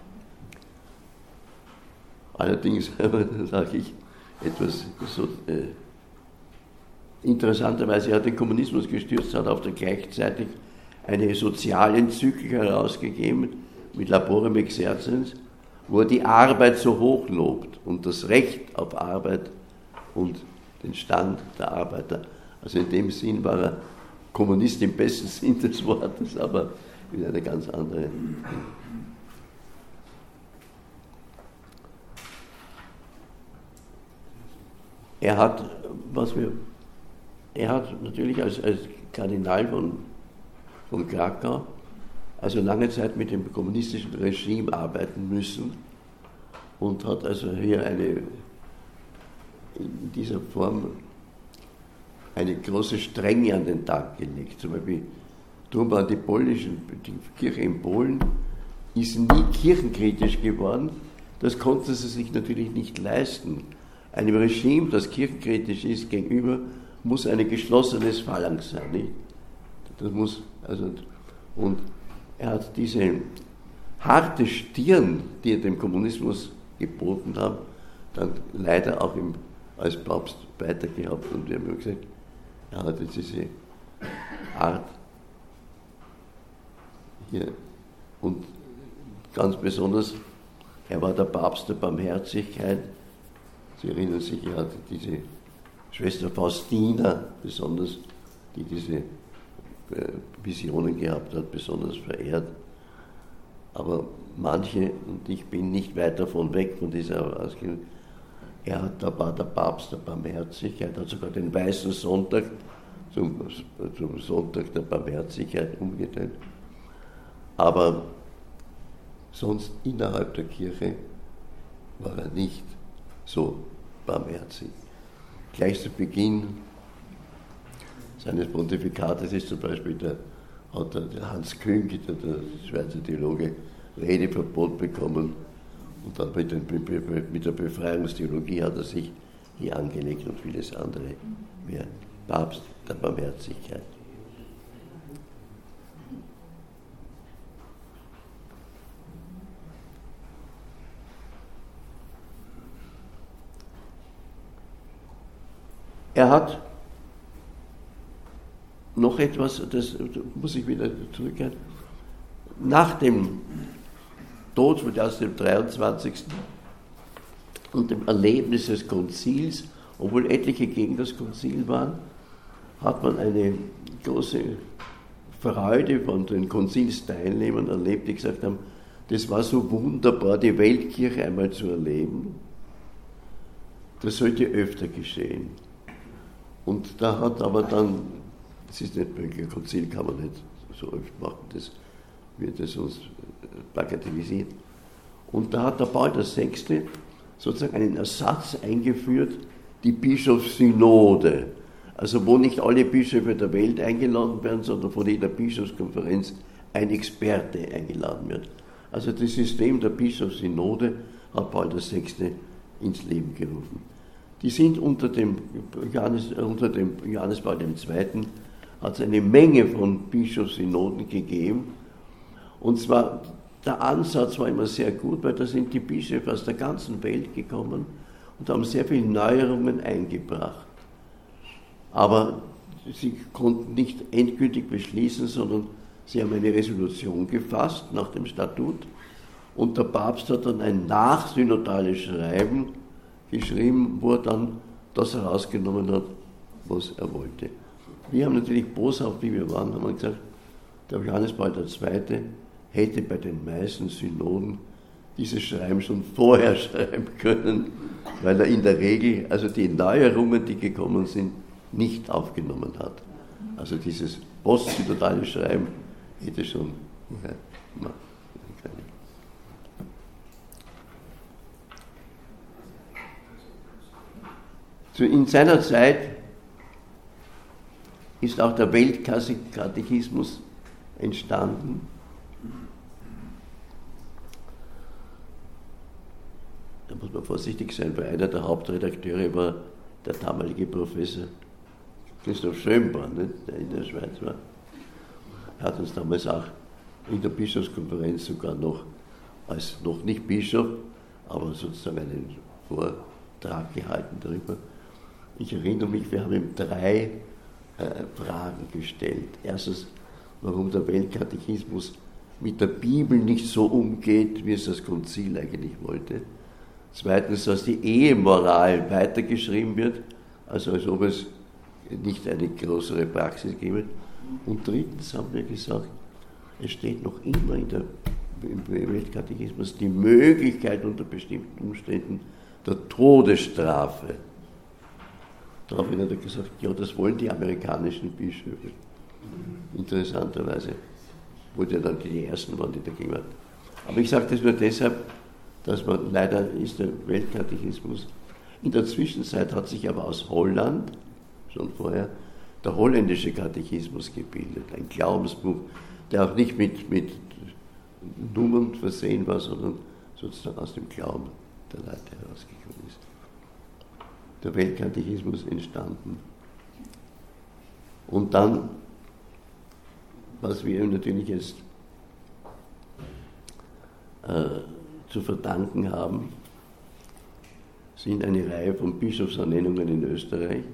Allerdings, sage ich, etwas so äh, interessanterweise, er hat den Kommunismus gestürzt, hat auch gleichzeitig eine Sozialenzyklik herausgegeben mit Laborem Exercens, wo er die Arbeit so hoch lobt und das Recht auf Arbeit und den Stand der Arbeiter. Also in dem Sinn war er Kommunist im besten Sinn des Wortes, aber mit einer ganz anderen. Er hat, was wir, er hat natürlich als, als Kardinal von, von Krakau, also lange Zeit mit dem kommunistischen Regime arbeiten müssen und hat also hier eine, in dieser Form eine große Strenge an den Tag gelegt. Zum Beispiel, darum war die, polnischen, die Kirche in Polen ist nie kirchenkritisch geworden, das konnte sie sich natürlich nicht leisten. Einem Regime, das kirchenkritisch ist, gegenüber, muss ein geschlossenes Phalanx sein. Nicht? Das muss, also, und er hat diese harte Stirn, die er dem Kommunismus geboten hat, dann leider auch im, als Papst weitergehabt. Und wir haben gesagt, er hatte diese Art hier. Und ganz besonders, er war der Papst der Barmherzigkeit. Sie erinnern sich, er hatte diese Schwester Faustina besonders, die diese Visionen gehabt hat, besonders verehrt. Aber manche, und ich bin nicht weit davon weg von dieser Ausgehung, er hat, da war der Papst der Barmherzigkeit, hat sogar den Weißen Sonntag zum, zum Sonntag der Barmherzigkeit umgeteilt. Aber sonst innerhalb der Kirche war er nicht so barmherzig. Gleich zu Beginn seines Pontifikates ist zum Beispiel der, hat der Hans Küng, der, der Schweizer Theologe, Redeverbot bekommen und dann mit, den, mit der Befreiungstheologie hat er sich hier angelegt und vieles andere mehr. Papst der Barmherzigkeit. Er hat noch etwas, das muss ich wieder zurückkehren, nach dem Tod aus dem dreiundzwanzigsten und dem Erlebnis des Konzils, obwohl etliche gegen das Konzil waren, hat man eine große Freude von den Konzilsteilnehmern erlebt, die gesagt haben, das war so wunderbar, die Weltkirche einmal zu erleben. Das sollte öfter geschehen. Und da hat aber dann, das ist nicht möglich, ein Konzil kann man nicht so oft machen, das wird es uns bagatellisiert. Und da hat der Paul der Sechste sozusagen einen Ersatz eingeführt, die Bischofssynode, also wo nicht alle Bischöfe der Welt eingeladen werden, sondern von jeder Bischofskonferenz ein Experte eingeladen wird. Also das System der Bischofssynode hat Paul der Sechste ins Leben gerufen. Die sind unter dem Johannes, unter dem Johannes Paul der Zweite hat es eine Menge von Bischofssynoden gegeben. Und zwar, der Ansatz war immer sehr gut, weil da sind die Bischöfe aus der ganzen Welt gekommen und haben sehr viele Neuerungen eingebracht. Aber sie konnten nicht endgültig beschließen, sondern sie haben eine Resolution gefasst nach dem Statut und der Papst hat dann ein nachsynodales Schreiben geschrieben, wo er dann das herausgenommen hat, was er wollte. Wir haben natürlich boshaft, wie wir waren, haben wir gesagt, der Johannes Paul der Zweite hätte bei den meisten Synoden dieses Schreiben schon vorher schreiben können, weil er in der Regel, also die Neuerungen, die gekommen sind, nicht aufgenommen hat. Also dieses postsynodale Schreiben hätte schon vorher gemacht. In seiner Zeit ist auch der Weltkatechismus entstanden. da muss man vorsichtig sein, weil einer der Hauptredakteure war der damalige Professor Christoph Schönborn, nicht, der in der Schweiz war. Er hat uns damals auch in der Bischofskonferenz sogar noch, als noch nicht Bischof, aber sozusagen einen Vortrag gehalten darüber. Ich erinnere mich, wir haben ihm drei äh, Fragen gestellt. Erstens, warum der Weltkatechismus mit der Bibel nicht so umgeht, wie es das Konzil eigentlich wollte. Zweitens, dass die Ehemoral weitergeschrieben wird, also als ob es nicht eine größere Praxis gäbe. Und drittens haben wir gesagt, es steht noch immer in der, im Weltkatechismus die Möglichkeit unter bestimmten Umständen der Todesstrafe. Daraufhin hat er gesagt, ja, das wollen die amerikanischen Bischöfe. Interessanterweise, wo die dann die ersten waren, die dagegen waren. Aber ich sage das nur deshalb, dass man, leider ist der Weltkatechismus, in der Zwischenzeit hat sich aber aus Holland, schon vorher, der holländische Katechismus gebildet, ein Glaubensbuch, der auch nicht mit, mit Nummern versehen war, sondern sozusagen aus dem Glauben der Leute herausgekommen ist. Der Weltkatechismus entstanden. Und dann, was wir natürlich jetzt äh, zu verdanken haben, sind eine Reihe von Bischofsernennungen in Österreich,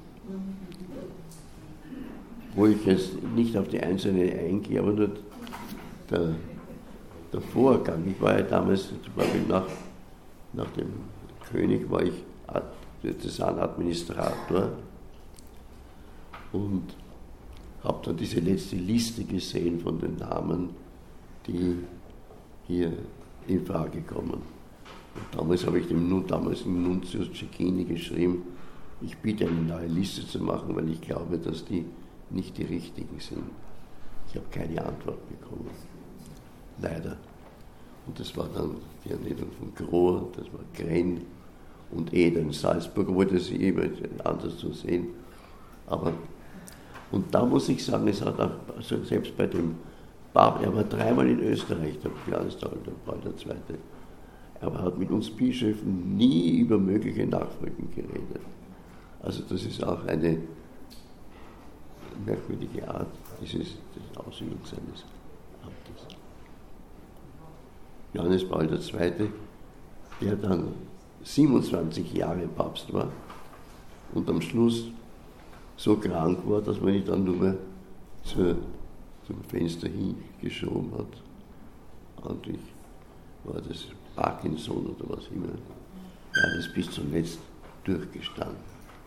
wo ich jetzt nicht auf die einzelnen eingehe, aber nur der, der Vorgang. Ich war ja damals, zum Beispiel nach, nach dem König, war ich Diözesanadministrator und habe dann diese letzte Liste gesehen von den Namen, die hier in Frage kommen. Und damals habe ich dem damals dem Nuntius Cecchini geschrieben, ich bitte eine neue Liste zu machen, weil ich glaube, dass die nicht die richtigen sind. Ich habe keine Antwort bekommen. Leider. Und das war dann die Ernennung von Grohr, das war Grenn und Eder in Salzburg, wollte sie immer anders zu sehen. Aber, und da muss ich sagen, es hat auch, also selbst bei dem Papst, er war dreimal in Österreich, der Johannes der Paul der Zweite, aber er hat mit uns Bischöfen nie über mögliche Nachfolgen geredet. Also das ist auch eine merkwürdige Art dieses, des Ausübung seines Amtes. Johannes Paul der Zweite, der dann siebenundzwanzig Jahre Papst war und am Schluss so krank war, dass man ihn dann nur mehr zur, zum Fenster hingeschoben hat. Eigentlich war das Parkinson oder was immer. Er hat es bis zuletzt durchgestanden.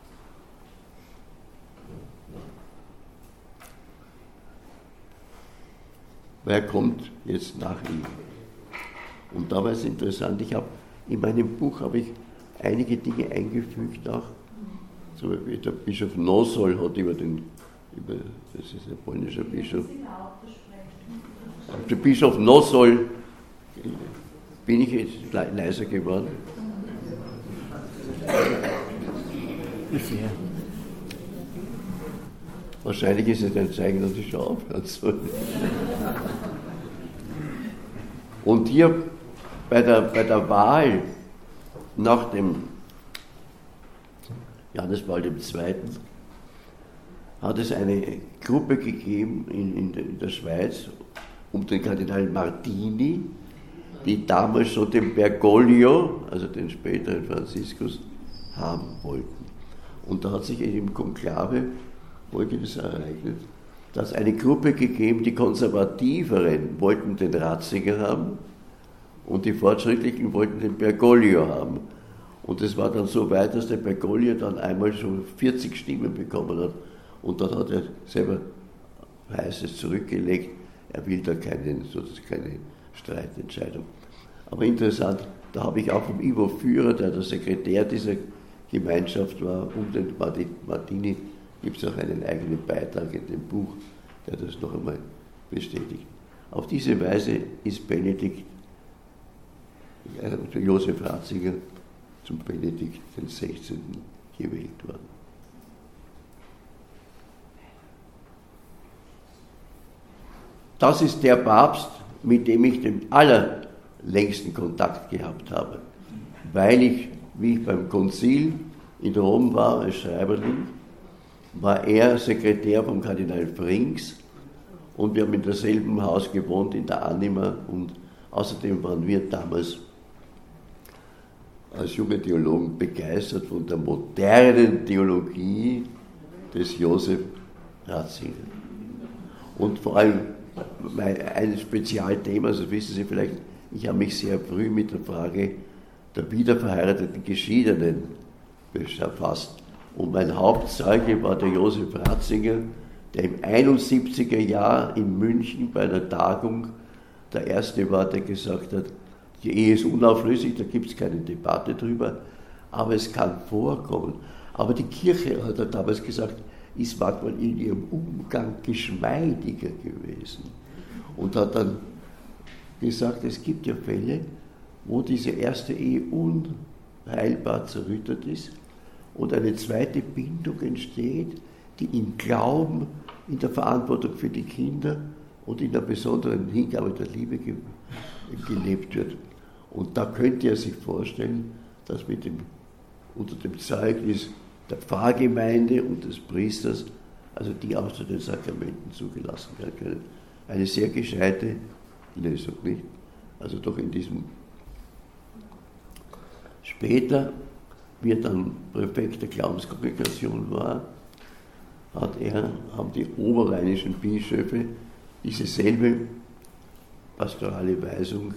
Wer kommt jetzt nach ihm? Und da war es interessant, ich habe in meinem Buch habe ich einige Dinge eingefügt auch. Zum Beispiel der Bischof Nosol hat über den, über, das ist ein polnischer Bischof, der Bischof Nosol, bin ich jetzt leiser geworden? Wahrscheinlich ist es ein Zeichen, dass ich schon aufhören soll. Und hier bei der, bei der Wahl nach dem Johannes Paul der Zweite hat es eine Gruppe gegeben in, in, in der Schweiz um den Kardinal Martini, die damals schon den Bergoglio, also den späteren Franziskus, haben wollten. Und da hat sich im Konklave Folgendes ereignet, dass eine Gruppe gegeben, die Konservativeren wollten den Ratzinger haben und die Fortschrittlichen wollten den Bergoglio haben. Und es war dann so weit, dass der Bergoglio dann einmal schon vierzig Stimmen bekommen hat. Und dann hat er selber heißes zurückgelegt, er will da keine, sozusagen keine Streitentscheidung. Aber interessant, da habe ich auch vom Ivo Führer, der der Sekretär dieser Gemeinschaft war, um den Martini, gibt es auch einen eigenen Beitrag in dem Buch, der das noch einmal bestätigt. Auf diese Weise ist Benedikt, äh, Josef Ratzinger zum Benedikt den Sechzehnten gewählt worden. Das ist der Papst, mit dem ich den allerlängsten Kontakt gehabt habe. weil ich, wie ich beim Konzil in Rom war, als Schreiberling, war er Sekretär vom Kardinal Frings und wir haben in derselben Haus gewohnt, in der Anima, und außerdem waren wir damals als junge Theologen begeistert von der modernen Theologie des Josef Ratzinger. Und vor allem ein Spezialthema, also wissen Sie vielleicht, ich habe mich sehr früh mit der Frage der wiederverheirateten Geschiedenen befasst. Und mein Hauptzeuge war der Josef Ratzinger, der im einundsiebziger Jahr in München bei einer Tagung der Erste war, der gesagt hat, die Ehe ist unauflöslich, da gibt es keine Debatte drüber, aber es kann vorkommen. Aber die Kirche, hat er damals gesagt, ist manchmal in ihrem Umgang geschmeidiger gewesen. Und hat dann gesagt, es gibt ja Fälle, wo diese erste Ehe unheilbar zerrüttet ist und eine zweite Bindung entsteht, die im Glauben, in der Verantwortung für die Kinder und in der besonderen Hingabe der Liebe ge- gelebt wird. Und da könnte er sich vorstellen, dass mit dem, unter dem Zeugnis der Pfarrgemeinde und des Priesters, also die auch zu den Sakramenten zugelassen werden können. Eine sehr gescheite Lösung, nicht? Also doch in diesem. Später, wie er dann Präfekt der Glaubenskongregation war, hat er, haben die oberrheinischen Bischöfe diese selbe pastorale Weisung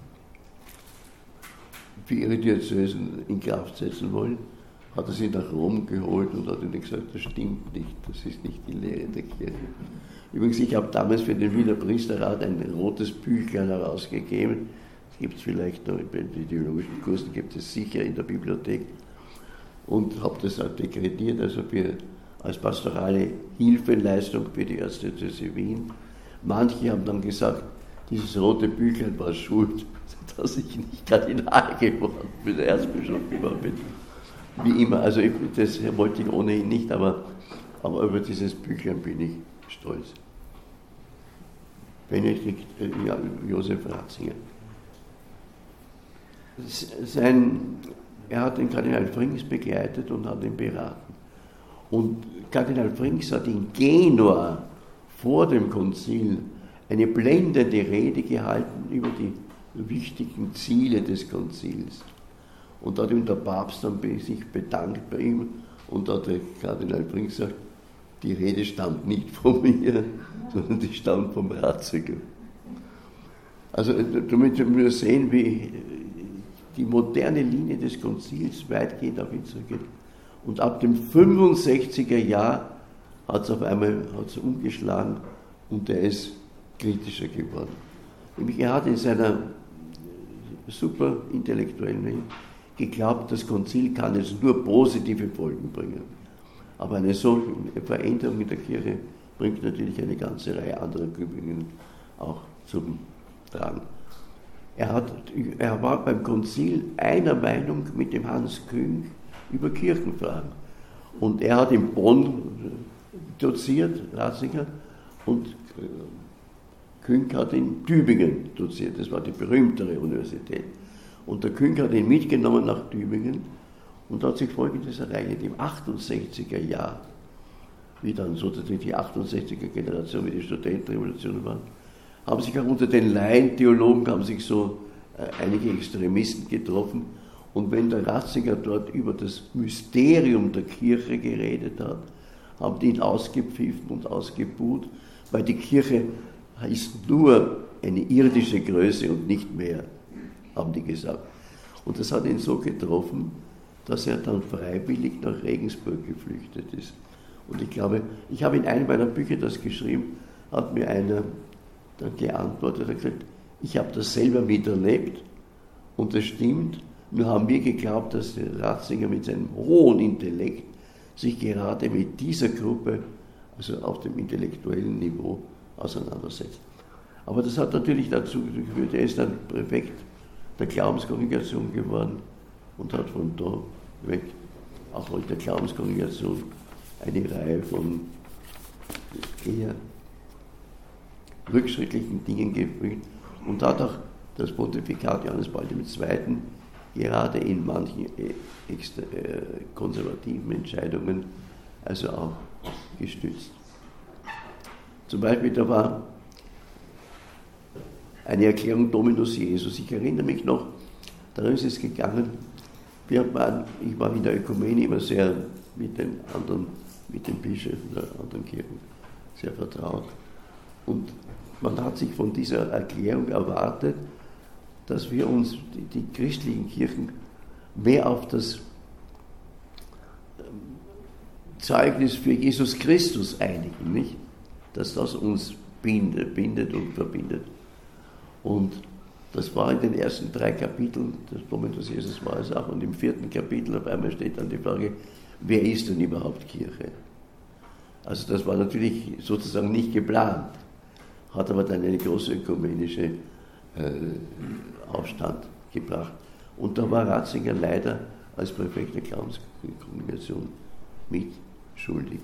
für ihre Diözesen in Kraft setzen wollen, hat er sie nach Rom geholt und hat ihnen gesagt, das stimmt nicht, das ist nicht die Lehre der Kirche. Übrigens, ich habe damals für den Wiener Priesterrat ein rotes Büchlein herausgegeben, das gibt es vielleicht noch, bei den theologischen Kursen gibt es sicher in der Bibliothek, und habe das auch dekretiert, also für, als pastorale Hilfeleistung für die Erzdiözese Wien. Manche haben dann gesagt, dieses rote Büchlein war schuld, dass ich nicht Kardinal geworden bin, Erzbischof geworden bin. Wie immer, also ich, das wollte ich ohnehin nicht, aber, aber über dieses Büchlein bin ich stolz. Benedikt äh, ja, Josef Ratzinger. Sein, er hat den Kardinal Frings begleitet und hat ihn beraten. Und Kardinal Frings hat in Genua vor dem Konzil eine blendende Rede gehalten über die wichtigen Ziele des Konzils. Und da hat ihm der Papst dann sich bedankt bei ihm und da hat der Kardinal Frings gesagt, die Rede stammt nicht von mir, sondern die stammt vom Ratzinger. Also damit wir nur sehen, wie die moderne Linie des Konzils weitgehend auf ihn zurückgeht. Und ab dem fünfundsechziger Jahr hat es auf einmal hat's umgeschlagen und er ist kritischer geworden. Nämlich er hat in seiner super intellektuellen Welt geglaubt, das Konzil kann jetzt nur positive Folgen bringen. Aber eine solche Veränderung in der Kirche bringt natürlich eine ganze Reihe anderer Übungen auch zum Tragen. Er, hat, er war beim Konzil einer Meinung mit dem Hans Küng über Kirchenfragen. Und er hat in Bonn doziert, Ratzinger, und Küng hat in Tübingen doziert, das war die berühmtere Universität. Und der Küng hat ihn mitgenommen nach Tübingen und hat sich Folgendes ereignet: im achtundsechziger Jahr, wie dann sozusagen die achtundsechziger Generation, wie die Studentenrevolution war, haben sich auch unter den Laientheologen haben sich so äh, einige Extremisten getroffen. Und wenn der Ratzinger dort über das Mysterium der Kirche geredet hat, haben die ihn ausgepfiffen und ausgebuht, weil die Kirche ist nur eine irdische Größe und nicht mehr, haben die gesagt. Und das hat ihn so getroffen, dass er dann freiwillig nach Regensburg geflüchtet ist. Und ich glaube, ich habe in einem meiner Bücher das geschrieben, hat mir einer dann geantwortet, hat gesagt, ich habe das selber miterlebt und das stimmt, nur haben wir geglaubt, dass der Ratzinger mit seinem hohen Intellekt sich gerade mit dieser Gruppe, also auf dem intellektuellen Niveau, auseinandersetzt. Aber das hat natürlich dazu geführt, er ist dann Präfekt der Glaubenskongregation geworden und hat von da weg auch in der Glaubenskongregation eine Reihe von eher rückschrittlichen Dingen geführt und hat auch das Pontifikat Johannes Paul der Zweite. gerade in manchen extra, äh, konservativen Entscheidungen also auch gestützt. Zum Beispiel, da war eine Erklärung Dominus Jesus. Ich erinnere mich noch, darum ist es gegangen, wir waren, ich war in der Ökumene immer sehr mit den anderen, mit den Bischöfen der anderen Kirchen sehr vertraut. Und man hat sich von dieser Erklärung erwartet, dass wir uns, die, die christlichen Kirchen, mehr auf das Zeugnis für Jesus Christus einigen, nicht? Dass das uns bindet, bindet und verbindet. Und das war in den ersten drei Kapiteln, das Dominus Jesus war es auch, und im vierten Kapitel auf einmal steht dann die Frage, wer ist denn überhaupt Kirche? Also das war natürlich sozusagen nicht geplant, hat aber dann eine große ökumenische äh, Aufstand gebracht. Und da war Ratzinger leider als Präfekt der Glaubenskongregation mitschuldig.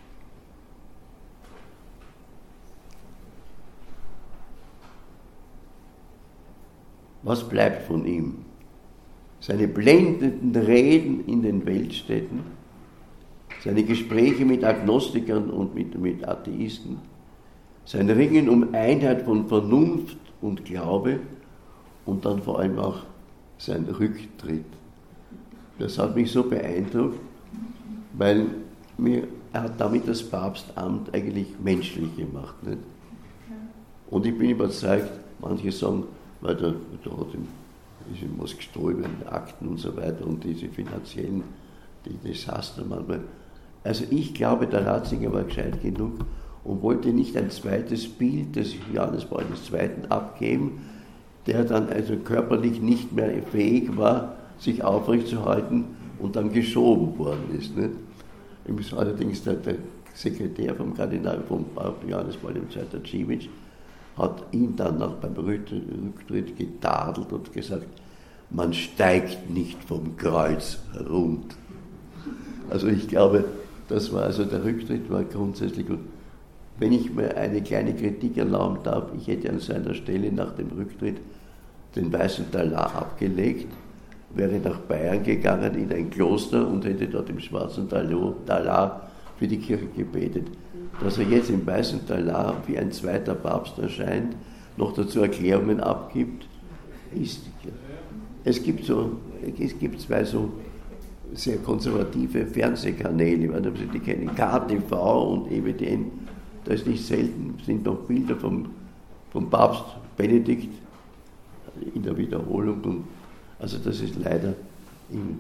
Was bleibt von ihm? Seine blendenden Reden in den Weltstädten, seine Gespräche mit Agnostikern und mit, mit Atheisten, sein Ringen um Einheit von Vernunft und Glaube und dann vor allem auch sein Rücktritt. Das hat mich so beeindruckt, weil mir, er hat damit das Papstamt eigentlich menschlich gemacht. Nicht? Und ich bin überzeugt, manche sagen, weil da, da hat ihm, ist ihm was gestohlen, Akten und so weiter und diese finanziellen die Desaster manchmal. Also ich glaube, der Ratzinger war gescheit genug und wollte nicht ein zweites Bild des Johannes Paul der Zweite abgeben, der dann also körperlich nicht mehr fähig war, sich aufrechtzuerhalten und dann geschoben worden ist. Nicht? Allerdings der, der Sekretär vom Kardinal von Johannes Paul der Zweite, Cimic, hat ihn dann noch beim Rücktritt getadelt und gesagt, man steigt nicht vom Kreuz herunter. Also ich glaube, das war also der Rücktritt war grundsätzlich gut. Wenn ich mir eine kleine Kritik erlauben darf, ich hätte an seiner Stelle nach dem Rücktritt den weißen Talar abgelegt, wäre nach Bayern gegangen in ein Kloster und hätte dort im schwarzen Talar für die Kirche gebetet. Dass er jetzt im weißen Talar wie ein zweiter Papst erscheint, noch dazu Erklärungen abgibt, ist es gibt so, es gibt zwei so sehr konservative Fernsehkanäle, wenn Sie die kennen, K T V und E W T N, da ist nicht selten, sind noch Bilder vom, vom Papst Benedikt in der Wiederholung und also das ist leider in,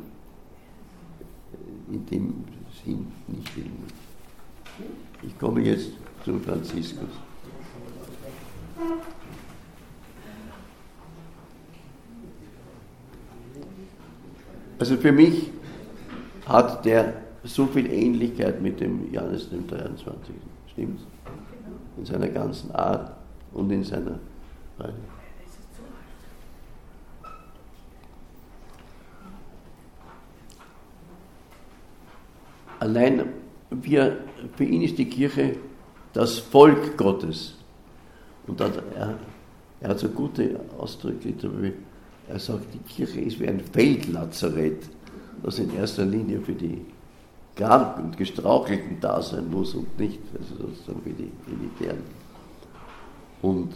in dem Sinn nicht gelungen. Ich komme jetzt zum Franziskus. Also für mich hat der so viel Ähnlichkeit mit dem Johannes dem dreiundzwanzigsten Stimmt's? In seiner ganzen Art und in seiner Weise. Allein wir, für ihn ist die Kirche das Volk Gottes. Und dann, er, er hat so gute Ausdrücke, er sagt, die Kirche ist wie ein Feldlazarett, das in erster Linie für die Kranken und Gestrauchelten da sein muss und nicht also sozusagen für die Militären. Und,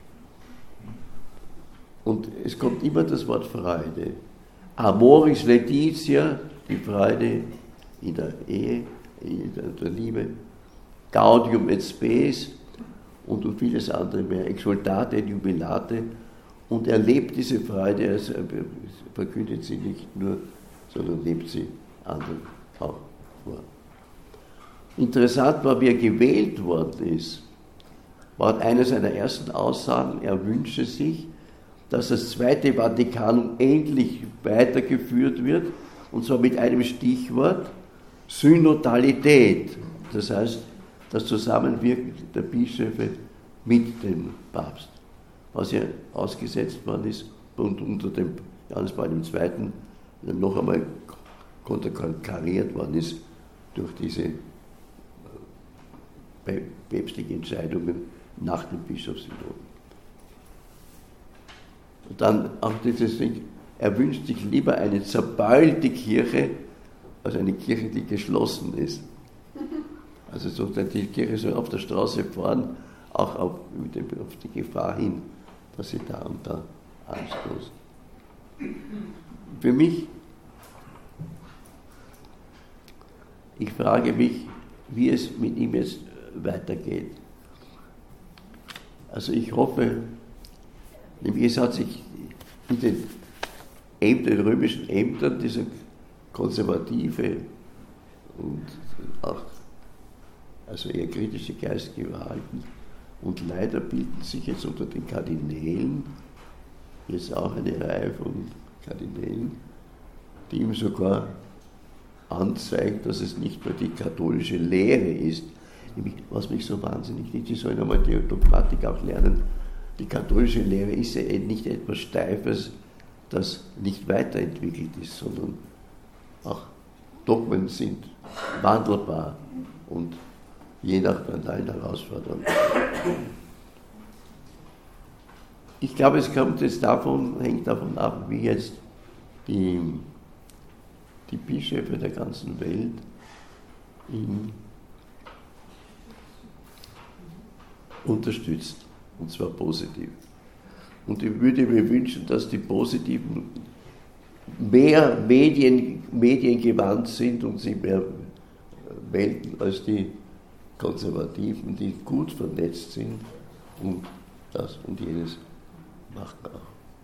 und es kommt immer das Wort Freude. Amoris Laetitia, die Freude in der Ehe, in der, der Liebe, Gaudium et Spes und, und vieles andere mehr, Exultate et Jubilate. Und er lebt diese Freude, er verkündet sie nicht nur, sondern lebt sie anderen auch vor. Interessant war, wie er gewählt worden ist, war eine seiner ersten Aussagen, er wünsche sich, dass das Zweite Vatikanum endlich weitergeführt wird, und zwar mit einem Stichwort, Synodalität, das heißt das Zusammenwirken der Bischöfe mit dem Papst, was ja ausgesetzt worden ist und unter dem Johannes Paul der Zweite noch einmal konterkariert worden ist durch diese päpstlichen Entscheidungen nach dem Bischofssynod. Und dann auch dieses Ding, er wünscht sich lieber eine zerbeulte Kirche, als eine Kirche, die geschlossen ist. Also so, die Kirche soll auf der Straße fahren, auch auf, mit dem, auf die Gefahr hin, dass sie da und da anstoßen. Für mich, ich frage mich, wie es mit ihm jetzt weitergeht. Also ich hoffe, nämlich es hat sich in den Ämtern, den römischen Ämtern, dieser konservative und auch also eher kritische Geist gehalten. Und leider bilden sich jetzt unter den Kardinälen jetzt auch eine Reihe von Kardinälen, die ihm sogar anzeigen, dass es nicht nur die katholische Lehre ist, nämlich, was mich so wahnsinnig liegt, die sollen einmal die Dogmatik auch lernen. Die katholische Lehre ist ja nicht etwas Steifes, das nicht weiterentwickelt ist, sondern auch Dogmen sind wandelbar und je nach brandalen Herausforderungen. Ich glaube, es kommt jetzt davon, hängt davon ab, wie jetzt die, die Bischöfe der ganzen Welt ihn unterstützen, und zwar positiv. Und ich würde mir wünschen, dass die Positiven mehr Medien, mediengewandt sind und sie mehr melden als die Konservativen, die gut vernetzt sind und das und jenes machen auch.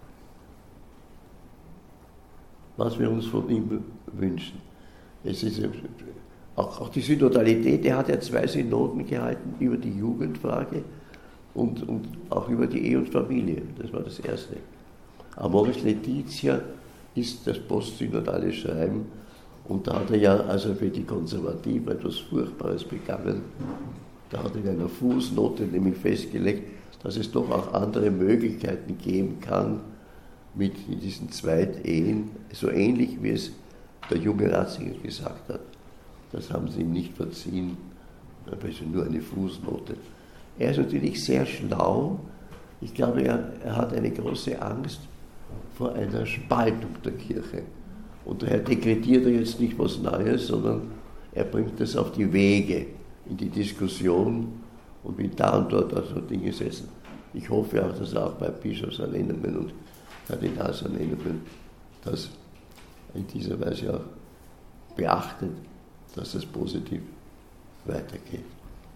Was wir uns von ihm wünschen. Es ist auch, auch die Synodalität, er hat ja zwei Synoden gehalten über die Jugendfrage und, und auch über die Ehe und Familie. Das war das Erste. Amoris Laetitia ist das postsynodale Schreiben und da hat er ja also für die Konservativen etwas Furchtbares begangen. Da hat er in einer Fußnote nämlich festgelegt, dass es doch auch andere Möglichkeiten geben kann mit diesen Zweitehen, so ähnlich wie es der junge Ratzinger gesagt hat. Das haben sie ihm nicht verziehen, aber es ist nur eine Fußnote. Er ist natürlich sehr schlau. Ich glaube, er, er hat eine große Angst vor einer Spaltung der Kirche. Und daher dekretiert er jetzt nicht was Neues, sondern er bringt das auf die Wege, in die Diskussion und will da und dort also Dinge setzen. Ich hoffe auch, dass er auch bei Bischofsernennungen und Kardinalsernennungen das in dieser Weise auch beachtet, dass es positiv weitergeht.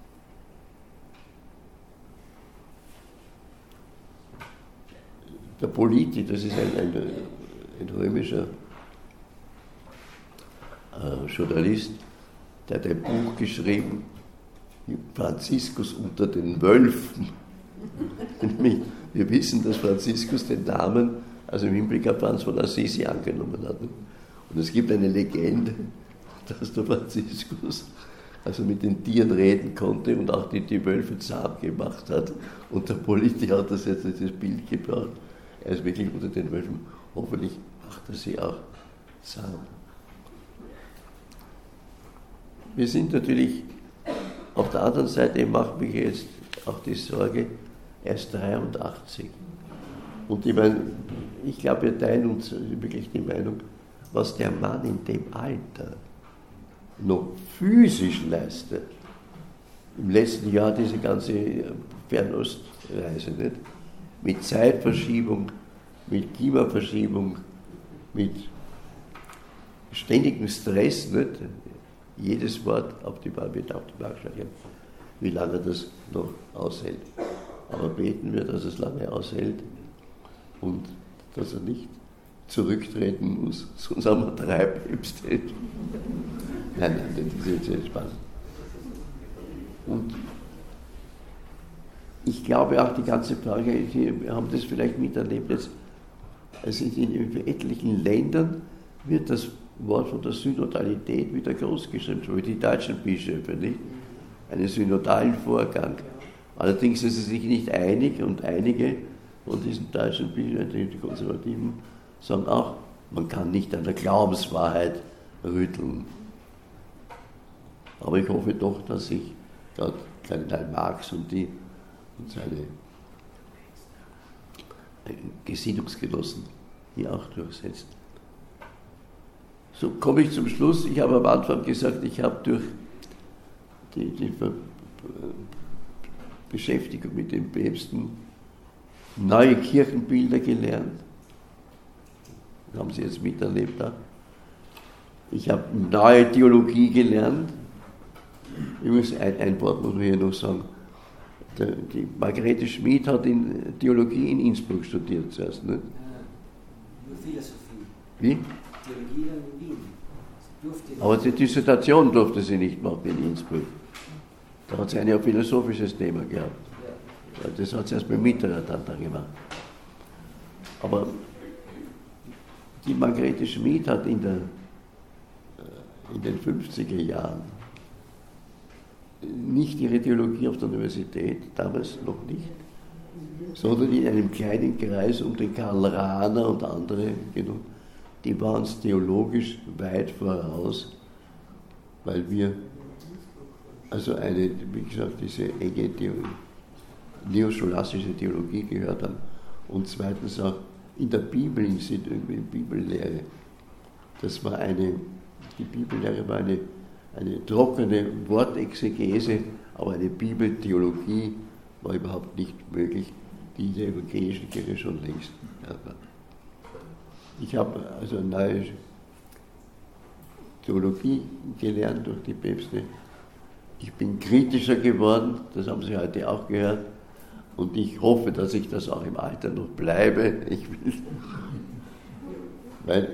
Der Politi, das ist ein, ein, ein römischer äh, Journalist, der hat ein Buch geschrieben, Franziskus unter den Wölfen. Wir wissen, dass Franziskus den Namen, also im Hinblick auf Franz von Assisi, angenommen hat. Und es gibt eine Legende, dass der Franziskus also mit den Tieren reden konnte und auch die, die Wölfe zahm gemacht hat. Und der Politiker hat das jetzt dieses Bild gebracht. Er ist wirklich unter den Wölfen. Hoffentlich macht er sie auch zahm. Wir sind natürlich, auf der anderen Seite macht mich jetzt auch die Sorge, er ist dreiundachtzig. Und ich meine, ich glaube, wir teilen uns wirklich die Meinung, was der Mann in dem Alter noch physisch leistet. Im letzten Jahr diese ganze Fernostreise, nicht? Mit Zeitverschiebung, mit Klimaverschiebung, mit ständigem Stress, nicht? Jedes Wort auf die Waage wird auf die Waage schlagen, wie lange das noch aushält. Aber beten wir, dass es lange aushält und dass er nicht zurücktreten muss, sonst haben wir drei Päpste. Nein, nein, das ist jetzt Spaß. Und ich glaube auch die ganze Frage, wir haben das vielleicht miterlebt, jetzt, also in etlichen Ländern wird das Wort von der Synodalität wieder großgeschrieben, so wie die deutschen Bischöfe, nicht? Einen synodalen Vorgang. Allerdings ist es sich nicht einig und einige von diesen deutschen Bischöfen, die Konservativen, sagen auch, man kann nicht an der Glaubenswahrheit rütteln. Aber ich hoffe doch, dass sich gerade Kardinal Marx und, die, und seine Gesinnungsgenossen hier auch durchsetzt. So komme ich zum Schluss. Ich habe am Anfang gesagt, ich habe durch die, die Beschäftigung mit den Päpsten neue Kirchenbilder gelernt. Das haben Sie jetzt miterlebt. Da. Ich habe neue Theologie gelernt. Übrigens, ein, ein Wort muss man hier noch sagen. Der, die Margarete Schmid hat in Theologie in Innsbruck studiert zuerst. Nicht? Nur Philosophie. Wie? Theologie in Wien. Durfte Aber die Dissertation durfte sie nicht machen in Innsbruck. Da hat sie ein philosophisches Thema gehabt. Ja. Das hat sie erst bei Mitterrand dann gemacht. Aber die Margarete Schmid hat in, der, in den fünfziger Jahren nicht ihre Theologie auf der Universität, damals noch nicht, sondern in einem kleinen Kreis um den Karl Rahner und andere genommen. Die waren uns theologisch weit voraus, weil wir also eine, wie gesagt, diese enge Theorie, neoscholastische Theologie gehört haben und zweitens auch in der Bibel, in der Bibellehre. Das war eine, die Bibellehre war eine, eine trockene Wortexegese, aber eine Bibeltheologie war überhaupt nicht möglich, die in der evangelischen Kirche schon längst war. Ich habe also eine neue Theologie gelernt durch die Päpste. Ich bin kritischer geworden, das haben Sie heute auch gehört. Und ich hoffe, dass ich das auch im Alter noch bleibe. Ich will, weil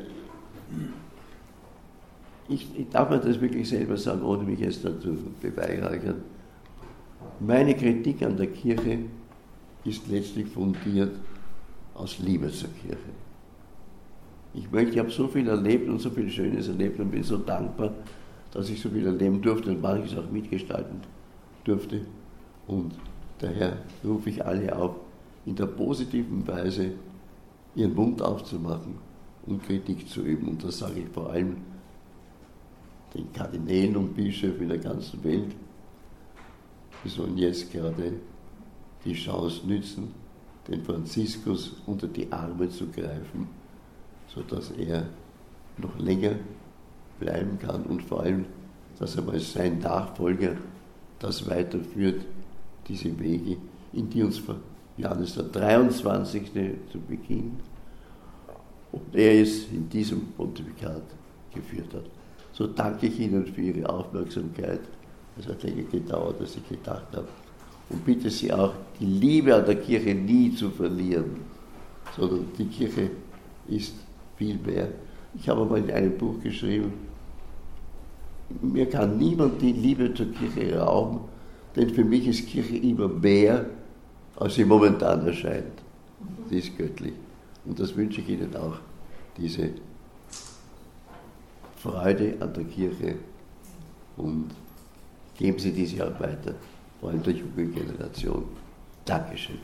ich, ich darf mir das wirklich selber sagen, ohne mich jetzt dazu beweihräuchern. Meine Kritik an der Kirche ist letztlich fundiert aus Liebe zur Kirche. Ich möchte, ich habe so viel erlebt und so viel Schönes erlebt und bin so dankbar, dass ich so viel erleben durfte und manches auch mitgestalten durfte. Und daher rufe ich alle auf, in der positiven Weise ihren Mund aufzumachen und Kritik zu üben. Und das sage ich vor allem den Kardinälen und Bischöfen in der ganzen Welt. Wir sollen jetzt gerade die Chance nützen, den Franziskus unter die Arme zu greifen, sodass er noch länger bleiben kann und vor allem, dass er als sein Nachfolger das weiterführt, diese Wege, in die uns Johannes der dreiundzwanzigste zu Beginn und er es in diesem Pontifikat geführt hat. So danke ich Ihnen für Ihre Aufmerksamkeit. Es hat länger gedauert, als ich gedacht habe. Und bitte Sie auch, die Liebe an der Kirche nie zu verlieren, sondern die Kirche ist viel mehr. Ich habe mal in einem Buch geschrieben, mir kann niemand die Liebe zur Kirche rauben, denn für mich ist Kirche immer mehr, als sie momentan erscheint. Sie ist göttlich. Und das wünsche ich Ihnen auch, diese Freude an der Kirche, und geben Sie diese auch weiter, vor allem der junge Generation. Dankeschön.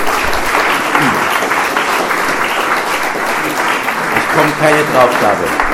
Kommt keine Draufgabe.